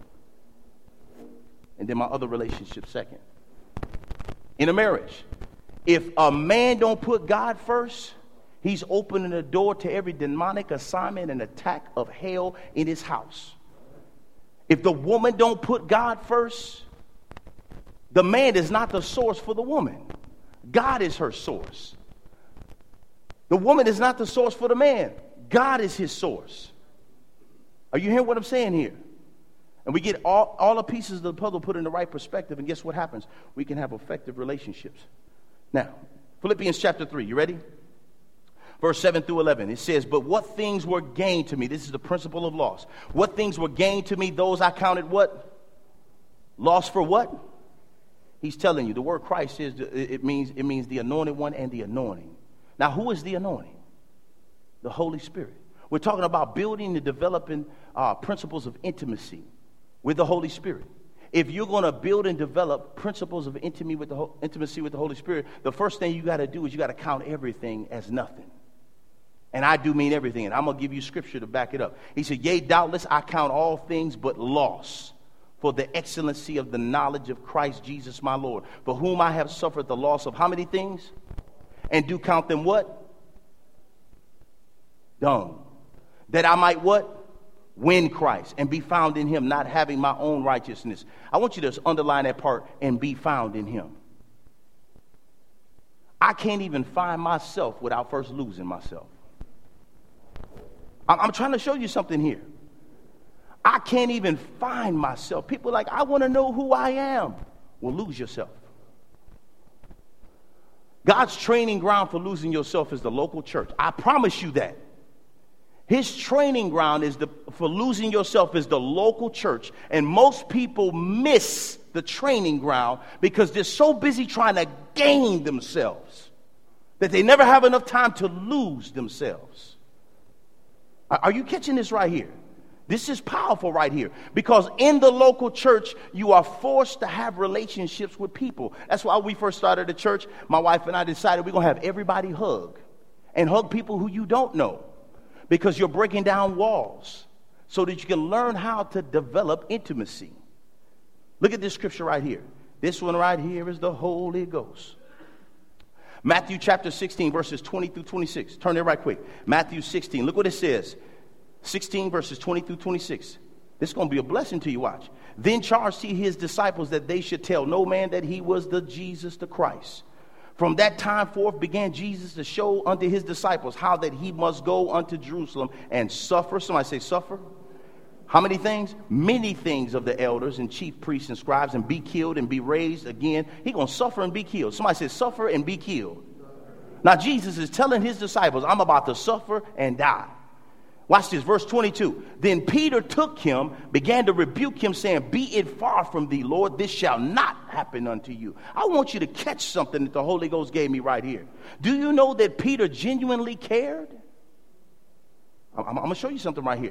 and then my other relationship second. In a marriage, if a man don't put God first, he's opening the door to every demonic assignment and attack of hell in his house. If the woman don't put God first, the man is not the source for the woman. God is her source. The woman is not the source for the man. God is his source. Are you hearing what I'm saying here? And we get all, all the pieces of the puzzle put in the right perspective, and guess what happens? We can have effective relationships. Now, Philippians chapter three, you ready? Verse seven through eleven, it says, but what things were gained to me? This is the principle of loss. What things were gained to me, those I counted what? Loss for what? He's telling you, the word Christ is, it means, it means the anointed one and the anointing. Now, who is the anointing? The Holy Spirit. We're talking about building and developing uh, principles of intimacy with the Holy Spirit. If you're going to build and develop principles of intimacy with, the, intimacy with the Holy Spirit, the first thing you got to do is you got to count everything as nothing. And I do mean everything. And I'm going to give you scripture to back it up. He said, yea, doubtless I count all things but loss for the excellency of the knowledge of Christ Jesus my Lord, for whom I have suffered the loss of how many things? And do count them what? Dung. That I might what? Win Christ and be found in him, not having my own righteousness. I want you to underline that part, and be found in him. I can't even find myself without first losing myself. I'm, I'm trying to show you something here. I can't even find myself. People are like, I want to know who I am. Well, lose yourself. God's training ground for losing yourself is the local church. I promise you that. His training ground is the, for losing yourself is the local church. And most people miss the training ground because they're so busy trying to gain themselves that they never have enough time to lose themselves. Are you catching this right here? This is powerful right here, because in the local church, you are forced to have relationships with people. That's why we first started the church. My wife and I decided we're going to have everybody hug and hug people who you don't know, because you're breaking down walls so that you can learn how to develop intimacy. Look at this scripture right here. This one right here is the Holy Ghost. Matthew chapter sixteen, verses twenty through twenty-six. Turn there right quick. Matthew sixteen. Look what it says. sixteen verses twenty through twenty-six. This is going to be a blessing to you. Watch. Then charged he his disciples that they should tell no man that he was the Jesus, the Christ. From that time forth began Jesus to show unto his disciples how that he must go unto Jerusalem and suffer. Somebody say suffer. How many things? Many things of the elders and chief priests and scribes, and be killed and be raised again. He's going to suffer and be killed. Somebody say suffer and be killed. Now Jesus is telling his disciples, I'm about to suffer and die. Watch this, verse twenty-two. Then Peter took him, began to rebuke him, saying, be it far from thee, Lord, this shall not happen unto you. I want you to catch something that the Holy Ghost gave me right here. Do you know that Peter genuinely cared? I'm, I'm going to show you something right here.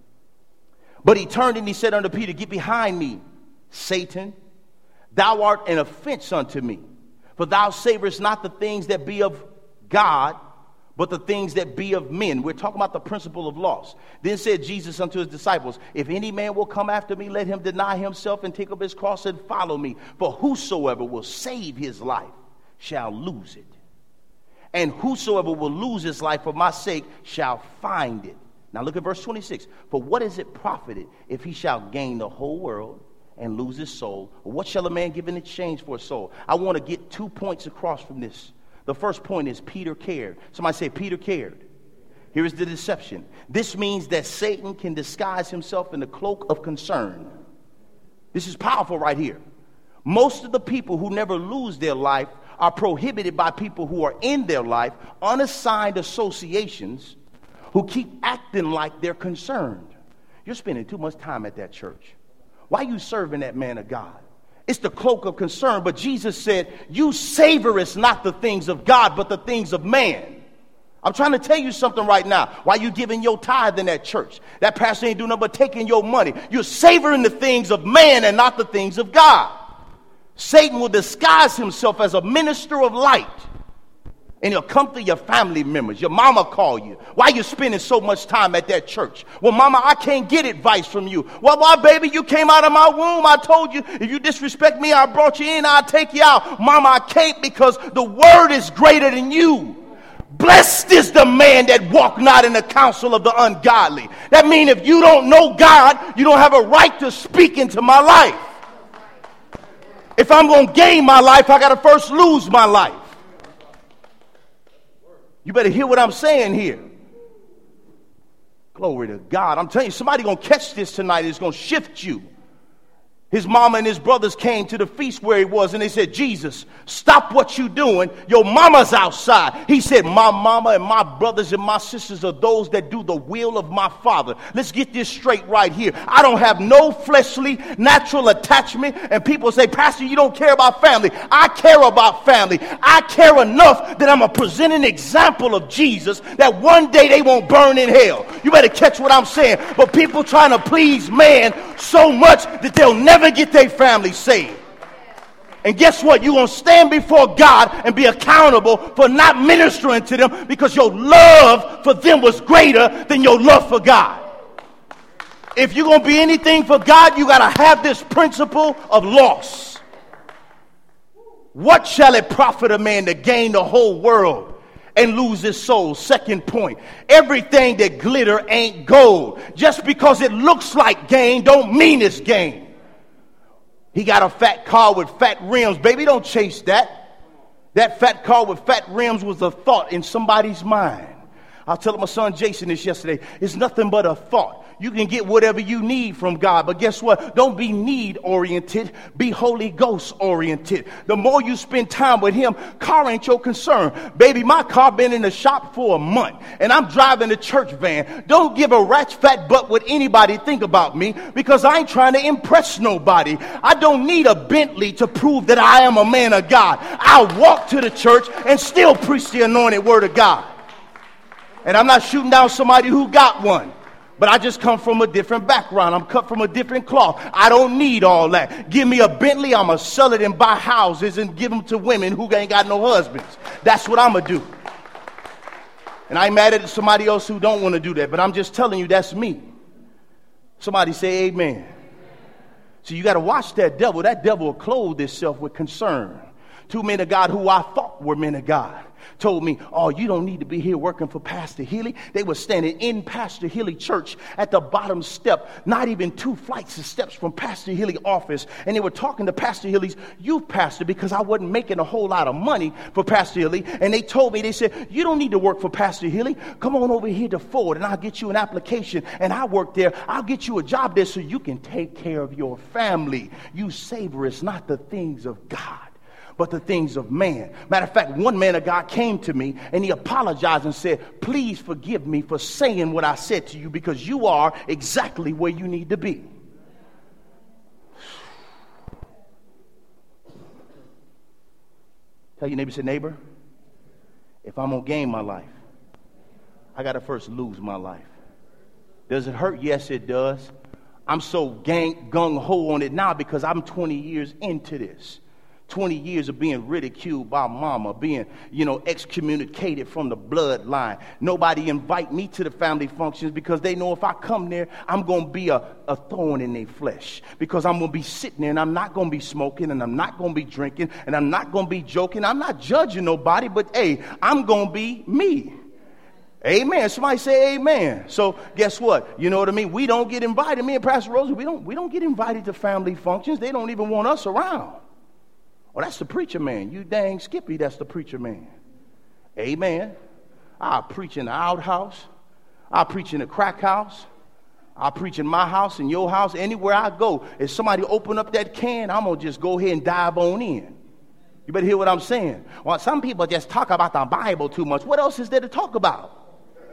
But he turned and he said unto Peter, get behind me, Satan. Thou art an offense unto me, for thou savorest not the things that be of God, but the things that be of men. We're talking about the principle of loss. Then said Jesus unto his disciples, if any man will come after me, let him deny himself and take up his cross and follow me. For whosoever will save his life shall lose it. And whosoever will lose his life for my sake shall find it. Now look at verse twenty-six. For what is it profited if he shall gain the whole world and lose his soul? Or what shall a man give in exchange for a soul? I want to get two points across from this. The first point is Peter cared. Somebody say Peter cared. Here is the deception. This means that Satan can disguise himself in the cloak of concern. This is powerful right here. Most of the people who never lose their life are prohibited by people who are in their life, unassigned associations, who keep acting like they're concerned. You're spending too much time at that church. Why are you serving that man of God? It's the cloak of concern. But Jesus said, you savorest not the things of God, but the things of man. I'm trying to tell you something right now. Why you giving your tithe in that church? That pastor ain't doing nothing but taking your money. You're savoring the things of man and not the things of God. Satan will disguise himself as a minister of light. And he'll come to your family members. Your mama call you. Why you spending so much time at that church? Well, mama, I can't get advice from you. Well, why, baby, you came out of my womb. I told you, if you disrespect me, I brought you in, I'll take you out. Mama, I can't because the word is greater than you. Blessed is the man that walk not in the counsel of the ungodly. That means if you don't know God, you don't have a right to speak into my life. If I'm going to gain my life, I got to first lose my life. You better hear what I'm saying here. Glory to God. I'm telling you, somebody going to catch this tonight. It's going to shift you. His mama and his brothers came to the feast where he was, and they said, Jesus, stop what you doing. Your mama's outside. He said, my mama and my brothers and my sisters are those that do the will of my Father. Let's get this straight right here. I don't have no fleshly, natural attachment. And people say, Pastor, you don't care about family. I care about family. I care enough that I'm going to present an example of Jesus that one day they won't burn in hell. You better catch what I'm saying. But people trying to please man so much that they'll never get their family saved. And guess what? You're going to stand before God and be accountable for not ministering to them because your love for them was greater than your love for God. If you're going to be anything for God, you got to have this principle of loss. What shall it profit a man to gain the whole world and lose his soul? Second point, everything that glitter ain't gold. Just because it looks like gain don't mean it's gain. He got a fat car with fat rims. Baby, don't chase that. That fat car with fat rims was a thought in somebody's mind. I was telling my son Jason this yesterday. It's nothing but a thought. You can get whatever you need from God, but guess what? Don't be need-oriented. Be Holy Ghost-oriented. The more you spend time with him, car ain't your concern. Baby, my car been in the shop for a month, and I'm driving a church van. Don't give a rat's fat butt what anybody think about me, because I ain't trying to impress nobody. I don't need a Bentley to prove that I am a man of God. I'll walk to the church and still preach the anointed word of God. And I'm not shooting down somebody who got one. But I just come from a different background. I'm cut from a different cloth. I don't need all that. Give me a Bentley, I'm going to sell it and buy houses and give them to women who ain't got no husbands. That's what I'm going to do. And I ain't mad at somebody else who don't want to do that. But I'm just telling you, that's me. Somebody say amen. So you got to watch that devil. That devil will clothe itself with concern. Two men of God who I thought were men of God told me, oh, you don't need to be here working for Pastor Healy. They were standing in Pastor Healy church at the bottom step, not even two flights of steps from Pastor Healy's office. And they were talking to Pastor Healy's youth pastor because I wasn't making a whole lot of money for Pastor Healy. And they told me, they said, you don't need to work for Pastor Healy. Come on over here to Ford and I'll get you an application. And I work there. I'll get you a job there so you can take care of your family. You savor it's not the things of God, but the things of man. Matter of fact, one man of God came to me and he apologized and said, please forgive me for saying what I said to you because you are exactly where you need to be. Tell your neighbor, say, neighbor, if I'm going to gain my life, I got to first lose my life. Does it hurt? Yes, it does. I'm so gang, gung-ho on it now because I'm twenty years into this. twenty years of being ridiculed by mama, being, you know, excommunicated from the bloodline. Nobody invite me to the family functions because they know if I come there, I'm going to be a, a thorn in their flesh because I'm going to be sitting there and I'm not going to be smoking and I'm not going to be drinking and I'm not going to be joking. I'm not judging nobody, but hey, I'm going to be me. Amen. Somebody say amen. So guess what? You know what I mean? We don't get invited. Me and Pastor Rosie, we don't, we don't get invited to family functions. They don't even want us around. Oh, that's the preacher man. You dang Skippy, that's the preacher man. Amen. I preach in the outhouse. I preach in the crack house. I preach in my house, in your house, anywhere I go. If somebody open up that can, I'm going to just go ahead and dive on in. You better hear what I'm saying. Well, some people just talk about the Bible too much. What else is there to talk about?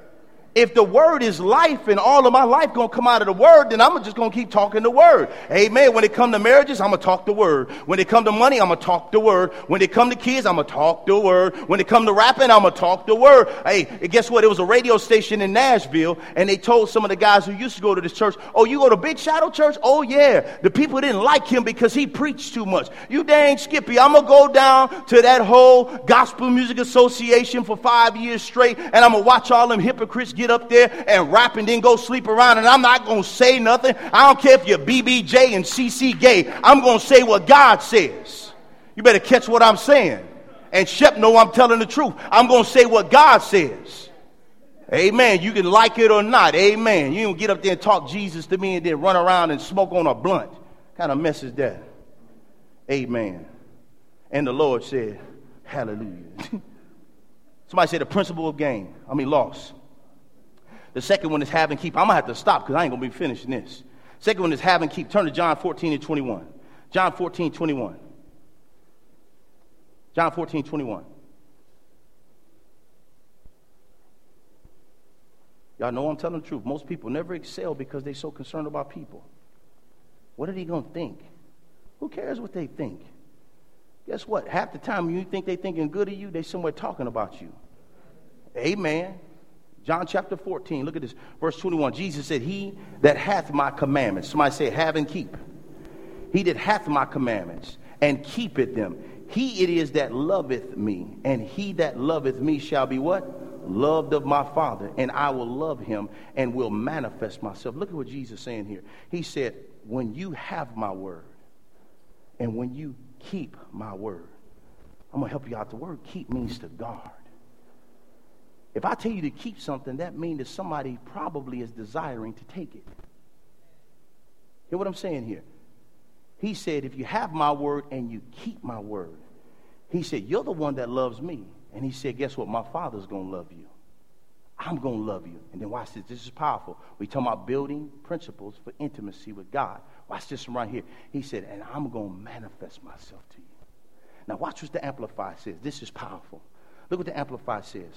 If the word is life and all of my life going to come out of the word, then I'm just going to keep talking the word. Amen. When it come to marriages, I'm going to talk the word. When it come to money, I'm going to talk the word. When it come to kids, I'm going to talk the word. When it come to rapping, I'm going to talk the word. Hey, guess what? It was a radio station in Nashville, and they told some of the guys who used to go to this church, oh, you go to Big Shadow Church? Oh, yeah. The people didn't like him because he preached too much. You dang Skippy, I'm going to go down to that whole Gospel Music Association for five years straight, and I'm going to watch all them hypocrites get up there and rap and then go sleep around, and I'm not going to say nothing. I don't care if you're B B J and C C Gay. I'm going to say what God says. You better catch what I'm saying. And Shep know I'm telling the truth. I'm going to say what God says. Amen. You can like it or not. Amen. You don't get up there and talk Jesus to me and then run around and smoke on a blunt. What kind of mess is that? Amen. And the Lord said, hallelujah. Somebody said the principle of gain. I mean loss. The second one is have and keep. I'm going to have to stop because I ain't going to be finishing this. Second one is have and keep. Turn to John fourteen and twenty-one. John fourteen, twenty-one. John fourteen, twenty-one. Y'all know I'm telling the truth. Most people never excel because they're so concerned about people. What are they going to think? Who cares what they think? Guess what? Half the time you think they're thinking good of you, they somewhere talking about you. Amen. John chapter fourteen, look at this, verse twenty-one. Jesus said, he that hath my commandments. Somebody say, have and keep. He that hath my commandments and keepeth them. He it is that loveth me, and he that loveth me shall be what? Loved of my Father, and I will love him and will manifest myself. Look at what Jesus is saying here. He said, when you have my word and when you keep my word, I'm going to help you out. The word keep means to guard. If I tell you to keep something, that means that somebody probably is desiring to take it. Hear what I'm saying here? He said, if you have my word and you keep my word, he said, you're the one that loves me. And he said, guess what? My Father's going to love you. I'm going to love you. And then watch this. This is powerful. We talking about building principles for intimacy with God. Watch this from right here. He said, and I'm going to manifest myself to you. Now watch what the Amplified says. This is powerful. Look what the Amplified says.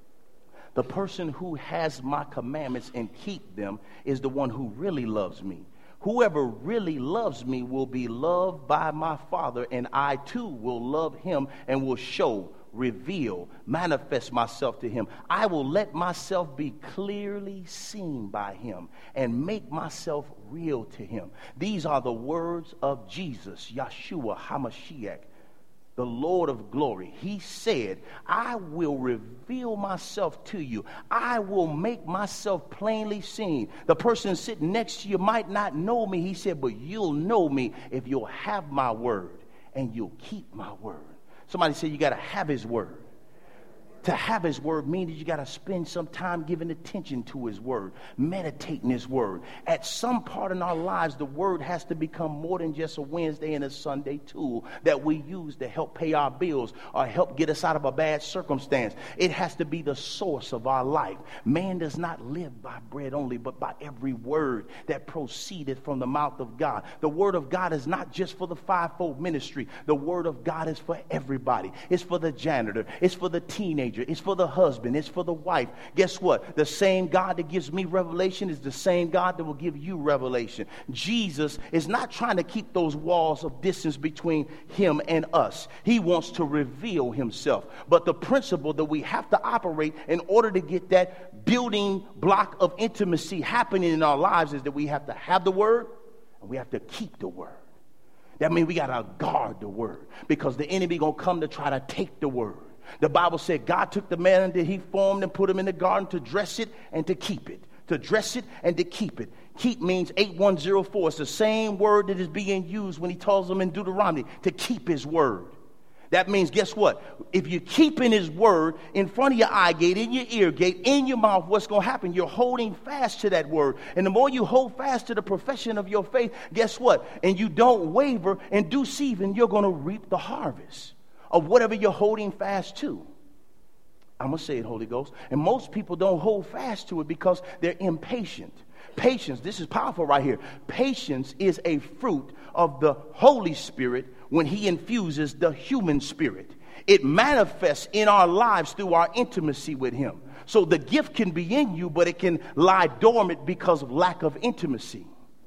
The person who has my commandments and keep them is the one who really loves me. Whoever really loves me will be loved by my Father, and I too will love him and will show, reveal, manifest myself to him. I will let myself be clearly seen by him and make myself real to him. These are the words of Jesus, Yeshua HaMashiach, the Lord of glory. He said, I will reveal myself to you. I will make myself plainly seen. The person sitting next to you might not know me. He said, but you'll know me if you'll have my word and you'll keep my word. Somebody said you got to have his word. To have his word means that you got to spend some time giving attention to his word, meditating his word. At some part in our lives, the word has to become more than just a Wednesday and a Sunday tool that we use to help pay our bills or help get us out of a bad circumstance. It has to be the source of our life. Man does not live by bread only, but by every word that proceeded from the mouth of God. The word of God is not just for the fivefold ministry. The word of God is for everybody. It's for the janitor. It's for the teenager. It's for the husband. It's for the wife. Guess what? The same God that gives me revelation is the same God that will give you revelation. Jesus is not trying to keep those walls of distance between him and us. He wants to reveal himself. But the principle that we have to operate in order to get that building block of intimacy happening in our lives is that we have to have the word and we have to keep the word. That means we got to guard the word because the enemy going to come to try to take the word. The Bible said God took the man that he formed and put him in the garden to dress it and to keep it. To dress it and to keep it. Keep means eight one zero four. It's the same word that is being used when he tells them in Deuteronomy to keep his word. That means, guess what? If you're keeping his word in front of your eye gate, in your ear gate, in your mouth, what's going to happen? You're holding fast to that word. And the more you hold fast to the profession of your faith, guess what? And you don't waver, in due season, you're going to reap the harvest of whatever you're holding fast to. I'm going to say it, Holy Ghost. And most people don't hold fast to it because they're impatient. Patience, this is powerful right here. Patience is a fruit of the Holy Spirit when he infuses the human spirit. It manifests in our lives through our intimacy with him. So the gift can be in you, but it can lie dormant because of lack of intimacy.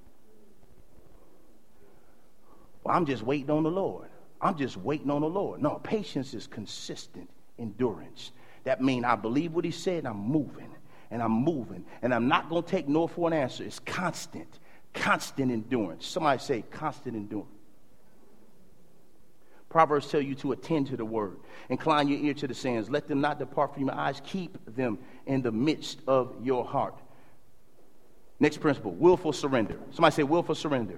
Well, I'm just waiting on the Lord. I'm just waiting on the Lord. No, patience is consistent endurance. That means I believe what he said and I'm moving and I'm moving and I'm not going to take no for an answer. It's constant, constant endurance. Somebody say constant endurance. Proverbs tell you to attend to the word. Incline your ear to the sayings. Let them not depart from your eyes. Keep them in the midst of your heart. Next principle, willful surrender. Somebody say willful surrender.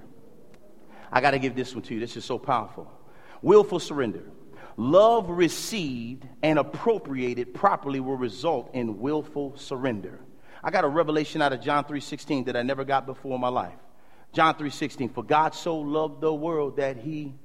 I got to give this one to you. This is so powerful. Willful surrender. Love received and appropriated properly will result in willful surrender. I got a revelation out of John three sixteen that I never got before in my life. John three sixteen. For God so loved the world that he,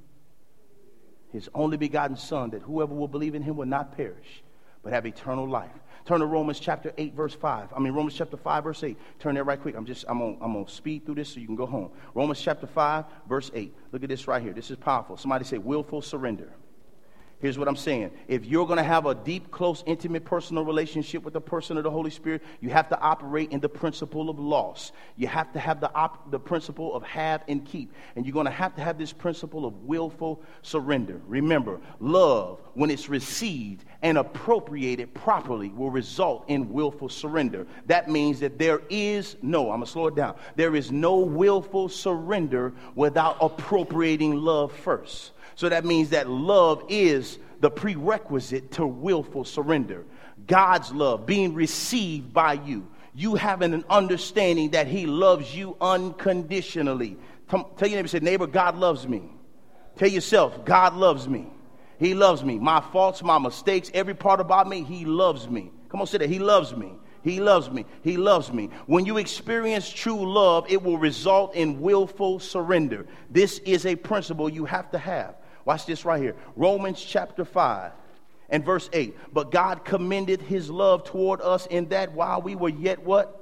his only begotten son, that whoever will believe in him will not perish, but have eternal life. Turn to Romans chapter eight, verse five. I mean, Romans chapter five, verse eight. Turn there right quick. I'm just, I'm on, I'm on speed through this so you can go home. Romans chapter five, verse eight. Look at this right here. This is powerful. Somebody say willful surrender. Here's what I'm saying. If you're going to have a deep, close, intimate, personal relationship with the person of the Holy Spirit, you have to operate in the principle of loss. You have to have the op- the principle of have and keep. And you're going to have to have this principle of willful surrender. Remember, love, when it's received and appropriated properly, will result in willful surrender. That means that there is no, I'm going to slow it down, there is no willful surrender without appropriating love first. So that means that love is the prerequisite to willful surrender. God's love being received by you. You having an understanding that he loves you unconditionally. Tell your neighbor, say, neighbor, God loves me. Tell yourself, God loves me. He loves me. My faults, my mistakes, every part about me, he loves me. Come on, say that. He loves me. He loves me. He loves me. When you experience true love, it will result in willful surrender. This is a principle you have to have. Watch this right here. Romans chapter five and verse eight. But God commended his love toward us in that while we were yet what?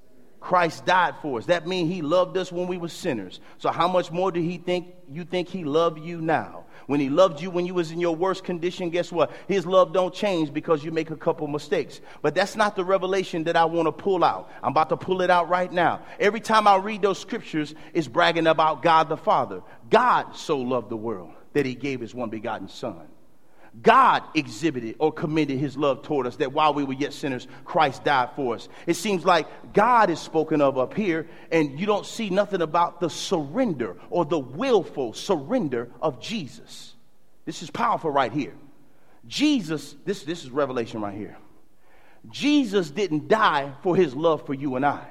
Christ died for us. That means he loved us when we were sinners. So how much more do he think you think he loved you now? When he loved you when you was in your worst condition, guess what? His love don't change because you make a couple mistakes. But that's not the revelation that I want to pull out. I'm about to pull it out right now. Every time I read those scriptures, it's bragging about God the Father. God so loved the world that he gave his one begotten son. God exhibited or commended his love toward us that while we were yet sinners, Christ died for us. It seems like God is spoken of up here, and you don't see nothing about the surrender or the willful surrender of Jesus. This is powerful right here. Jesus, this, this is revelation right here. Jesus didn't die for his love for you and I.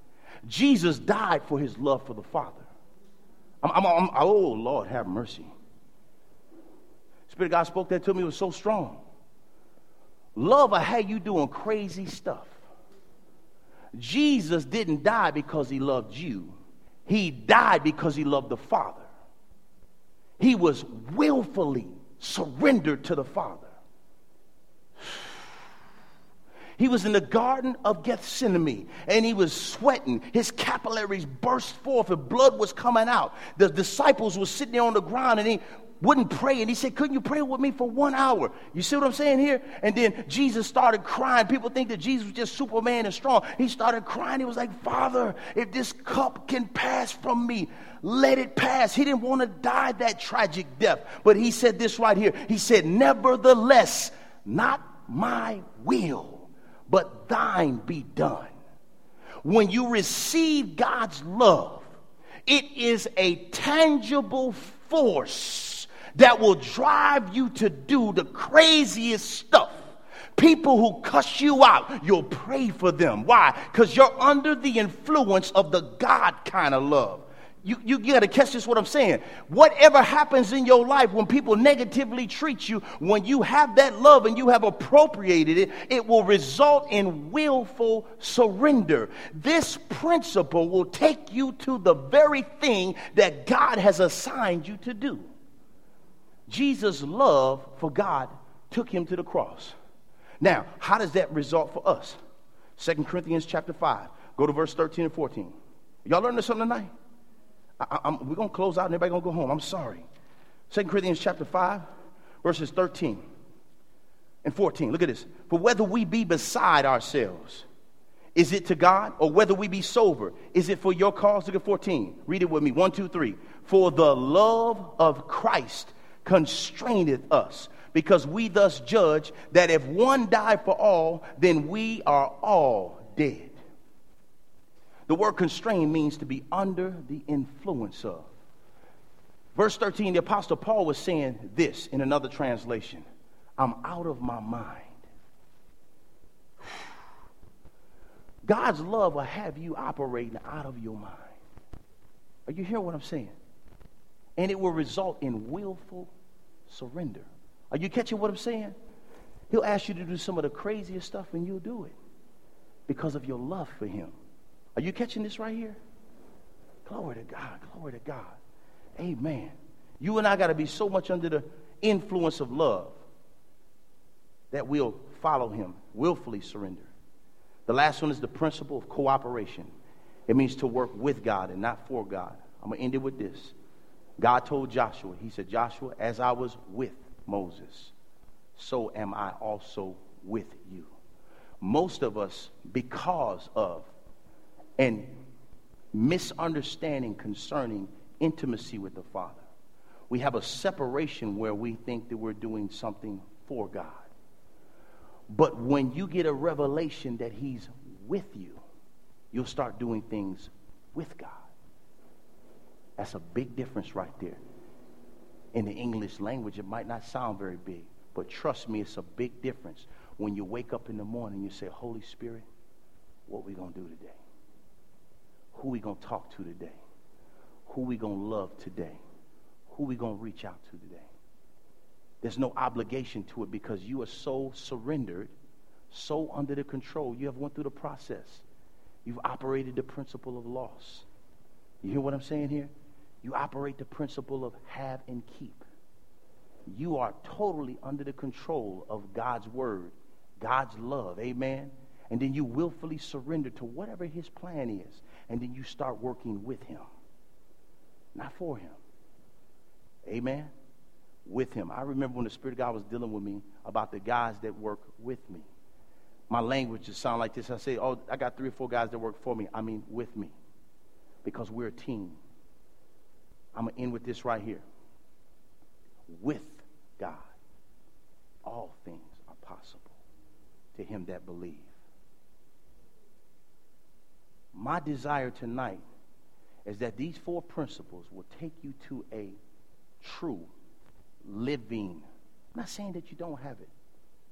Jesus died for his love for the Father. I'm, I'm, I'm, oh, Lord, have mercy. Spirit of God spoke that to me. It was so strong. Love will have you doing crazy stuff. Jesus didn't die because he loved you. He died because he loved the Father. He was willfully surrendered to the Father. He was in the Garden of Gethsemane, and he was sweating. His capillaries burst forth, and blood was coming out. The disciples were sitting there on the ground, and he wouldn't pray. And he said, couldn't you pray with me for one hour? You see what I'm saying here? And then Jesus started crying. People think that Jesus was just Superman and strong. He started crying. He was like, Father, if this cup can pass from me, let it pass. He didn't want to die that tragic death. But he said this right here. He said, nevertheless, not my will, but thine be done. When you receive God's love, it is a tangible force that will drive you to do the craziest stuff. People who cuss you out, you'll pray for them. Why? Because you're under the influence of the God kind of love. You, you, you got to catch this, what I'm saying. Whatever happens in your life when people negatively treat you, when you have that love and you have appropriated it, it will result in willful surrender. This principle will take you to the very thing that God has assigned you to do. Jesus' love for God took him to the cross. Now, how does that result for us? Second Corinthians chapter five. Go to verse thirteen and fourteen. Y'all learning something tonight? I, I'm, we're going to close out and everybody going to go home. I'm sorry. Second Corinthians chapter five, verses thirteen. And fourteen, look at this. For whether we be beside ourselves, is it to God? Or whether we be sober, is it for your cause? Look at fourteen. Read it with me. One, two, three. For the love of Christ constraineth us, because we thus judge that if one died for all, then we are all dead. The word constrain means to be under the influence of. Verse thirteen, the Apostle Paul was saying this in another translation. I'm out of my mind. God's love will have you operating out of your mind. Are you hearing what I'm saying? And it will result in willful surrender. Are you catching what I'm saying? He'll ask you to do some of the craziest stuff and you'll do it because of your love for him. Are you catching this right here? Glory to God. Glory to God. Amen. You and I got to be so much under the influence of love that we'll follow him, willfully surrender. The last one is the principle of cooperation. It means to work with God and not for God. I'm going to end it with this. God told Joshua, he said, Joshua, as I was with Moses, so am I also with you. Most of us, because of an misunderstanding concerning intimacy with the Father, we have a separation where we think that we're doing something for God. But when you get a revelation that he's with you, you'll start doing things with God. That's a big difference right there. In the English language, it might not sound very big, but trust me, it's a big difference. When you wake up in the morning, you say, Holy Spirit, what we going to do today? Who we going to talk to today? Who we going to love today? Who we going to reach out to today? There's no obligation to it because you are so surrendered, so under the control. You have went through the process. You've operated the principle of loss. You hear what I'm saying here? You operate the principle of have and keep. You are totally under the control of God's word, God's love. Amen? And then you willfully surrender to whatever his plan is. And then you start working with him, not for him. Amen? With him. I remember when the Spirit of God was dealing with me about the guys that work with me. My language just sound like this. I say, oh, I got three or four guys that work for me. I mean, with me. Because we're a team. I'm going to end with this right here. With God, all things are possible to him that believe. My desire tonight is that these four principles will take you to a true living. I'm not saying that you don't have it.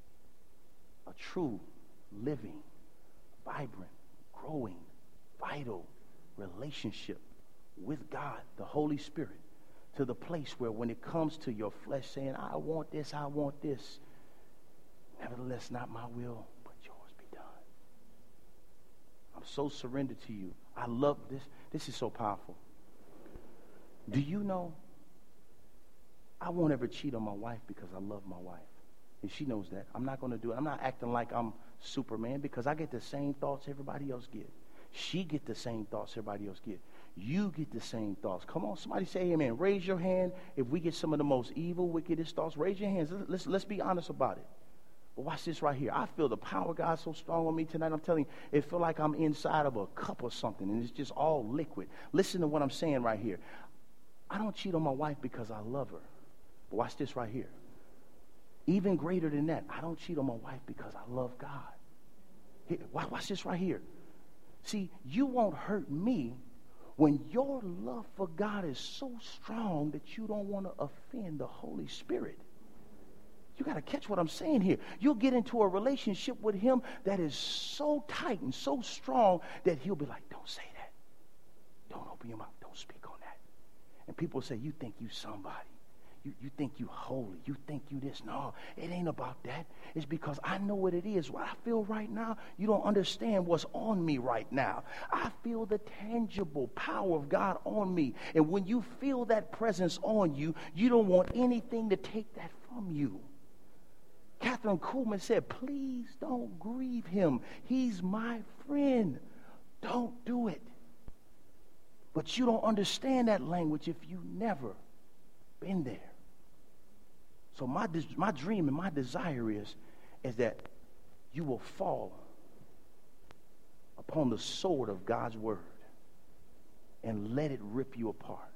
A true, living, vibrant, growing, vital relationship with God, the Holy Spirit, to the place where when it comes to your flesh saying, I want this, I want this, nevertheless, not my will, but yours be done. I'm so surrendered to you. I love this. This is so powerful. Do you know I won't ever cheat on my wife because I love my wife. And she knows that. I'm not going to do it. I'm not acting like I'm Superman because I get the same thoughts everybody else get. She get the same thoughts everybody else get. You get the same thoughts. Come on, somebody say amen. Raise your hand if we get some of the most evil, wickedest thoughts. Raise your hands. Let's, let's be honest about it. But watch this right here. I feel the power of God so strong on me tonight. I'm telling you, it feels like I'm inside of a cup or something, and it's just all liquid. Listen to what I'm saying right here. I don't cheat on my wife because I love her. But watch this right here. Even greater than that, I don't cheat on my wife because I love God. Here, watch this right here. See, you won't hurt me when your love for God is so strong that you don't want to offend the Holy Spirit. You got to catch what I'm saying here. You'll get into a relationship with him that is so tight and so strong that he'll be like, don't say that. Don't open your mouth. Don't speak on that. And people say, you think you somebody. You, you think you holy. You think you this. No, it ain't about that. It's because I know what it is. What I feel right now, you don't understand what's on me right now. I feel the tangible power of God on me. And when you feel that presence on you, you don't want anything to take that from you. Catherine Kuhlman said, please don't grieve him. He's my friend. Don't do it. But you don't understand that language if you never been there. So my my dream and my desire is is that you will fall upon the sword of God's word and let it rip you apart.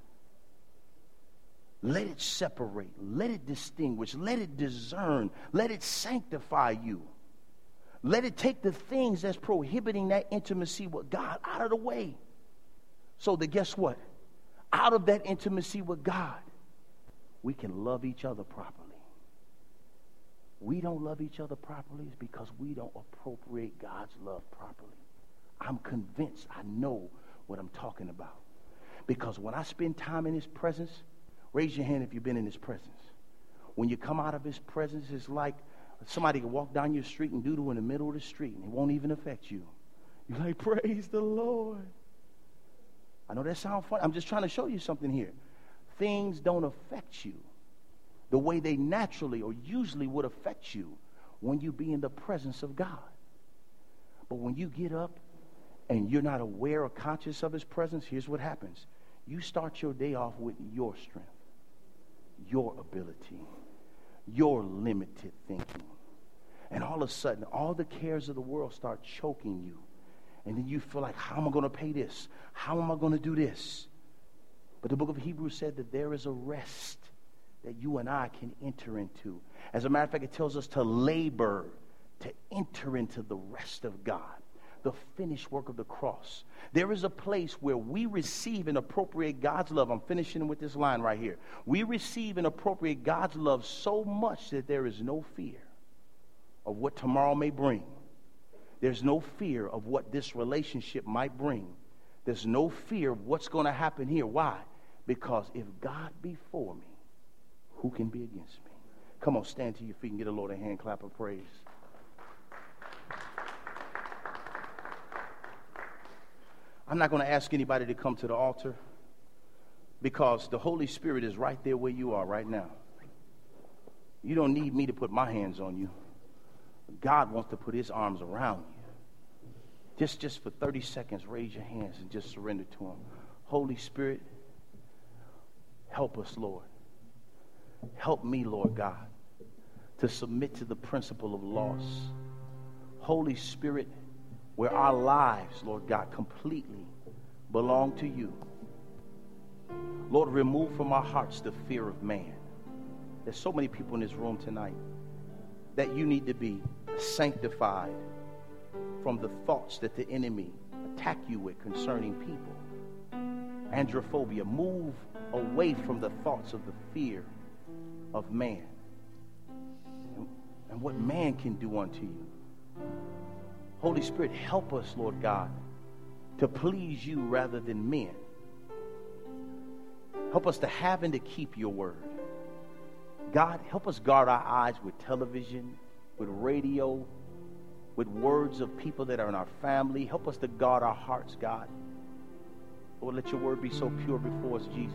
Let it separate. Let it distinguish. Let it discern. Let it sanctify you. Let it take the things that's prohibiting that intimacy with God out of the way. So that guess what? Out of that intimacy with God, we can love each other properly. We don't love each other properly is because we don't appropriate God's love properly. I'm convinced I know what I'm talking about. Because when I spend time in his presence, raise your hand if you've been in his presence. When you come out of his presence, it's like somebody can walk down your street and doodle in the middle of the street and it won't even affect you. You're like, praise the Lord. I know that sounds funny. I'm just trying to show you something here. Things don't affect you the way they naturally or usually would affect you when you be in the presence of God. But when you get up and you're not aware or conscious of his presence, here's what happens. You start your day off with your strength, your ability, your limited thinking. And all of a sudden, all the cares of the world start choking you. And then you feel like, how am I going to pay this? How am I going to do this? But the book of Hebrews said that there is a rest that you and I can enter into. As a matter of fact, it tells us to labor to enter into the rest of God, the finished work of the cross. There is a place where we receive and appropriate God's love. I'm finishing with this line right here. We receive and appropriate God's love so much that there is no fear of what tomorrow may bring. There's no fear of what this relationship might bring. There's no fear of what's going to happen here. Why? Because if God be for me, who can be against me? Come on, stand to your feet and get the Lord a hand clap of praise. I'm not going to ask anybody to come to the altar because the Holy Spirit is right there where you are right now. You don't need me to put my hands on you. God wants to put his arms around you. Just, just for thirty seconds, raise your hands and just surrender to him. Holy Spirit, help us, Lord. Help me, Lord God, to submit to the principle of loss. Holy Spirit, where our lives, Lord God, completely belong to you. Lord, remove from our hearts the fear of man. There's so many people in this room tonight that you need to be sanctified from the thoughts that the enemy attack you with concerning people. Androphobia. Move away from the thoughts of the fear of man and, and what man can do unto you. Holy Spirit, help us, Lord God, to please you rather than men. Help us to have and to keep your word. God, help us guard our eyes with television, with radio, with words of people that are in our family. Help us to guard our hearts, God. Lord, let your word be so pure before us, Jesus.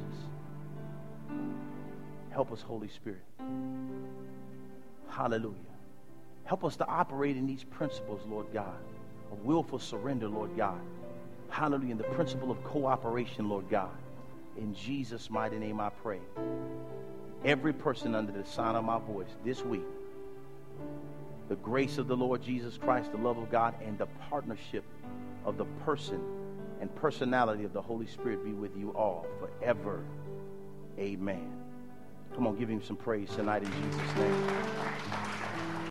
Help us, Holy Spirit. Hallelujah. Help us to operate in these principles, Lord God, of willful surrender, Lord God. Hallelujah. And the principle of cooperation, Lord God. In Jesus' mighty name I pray. Every person under the sound of my voice this week, the grace of the Lord Jesus Christ, the love of God, and the partnership of the person and personality of the Holy Spirit be with you all forever. Amen. Come on, give him some praise tonight in Jesus' name.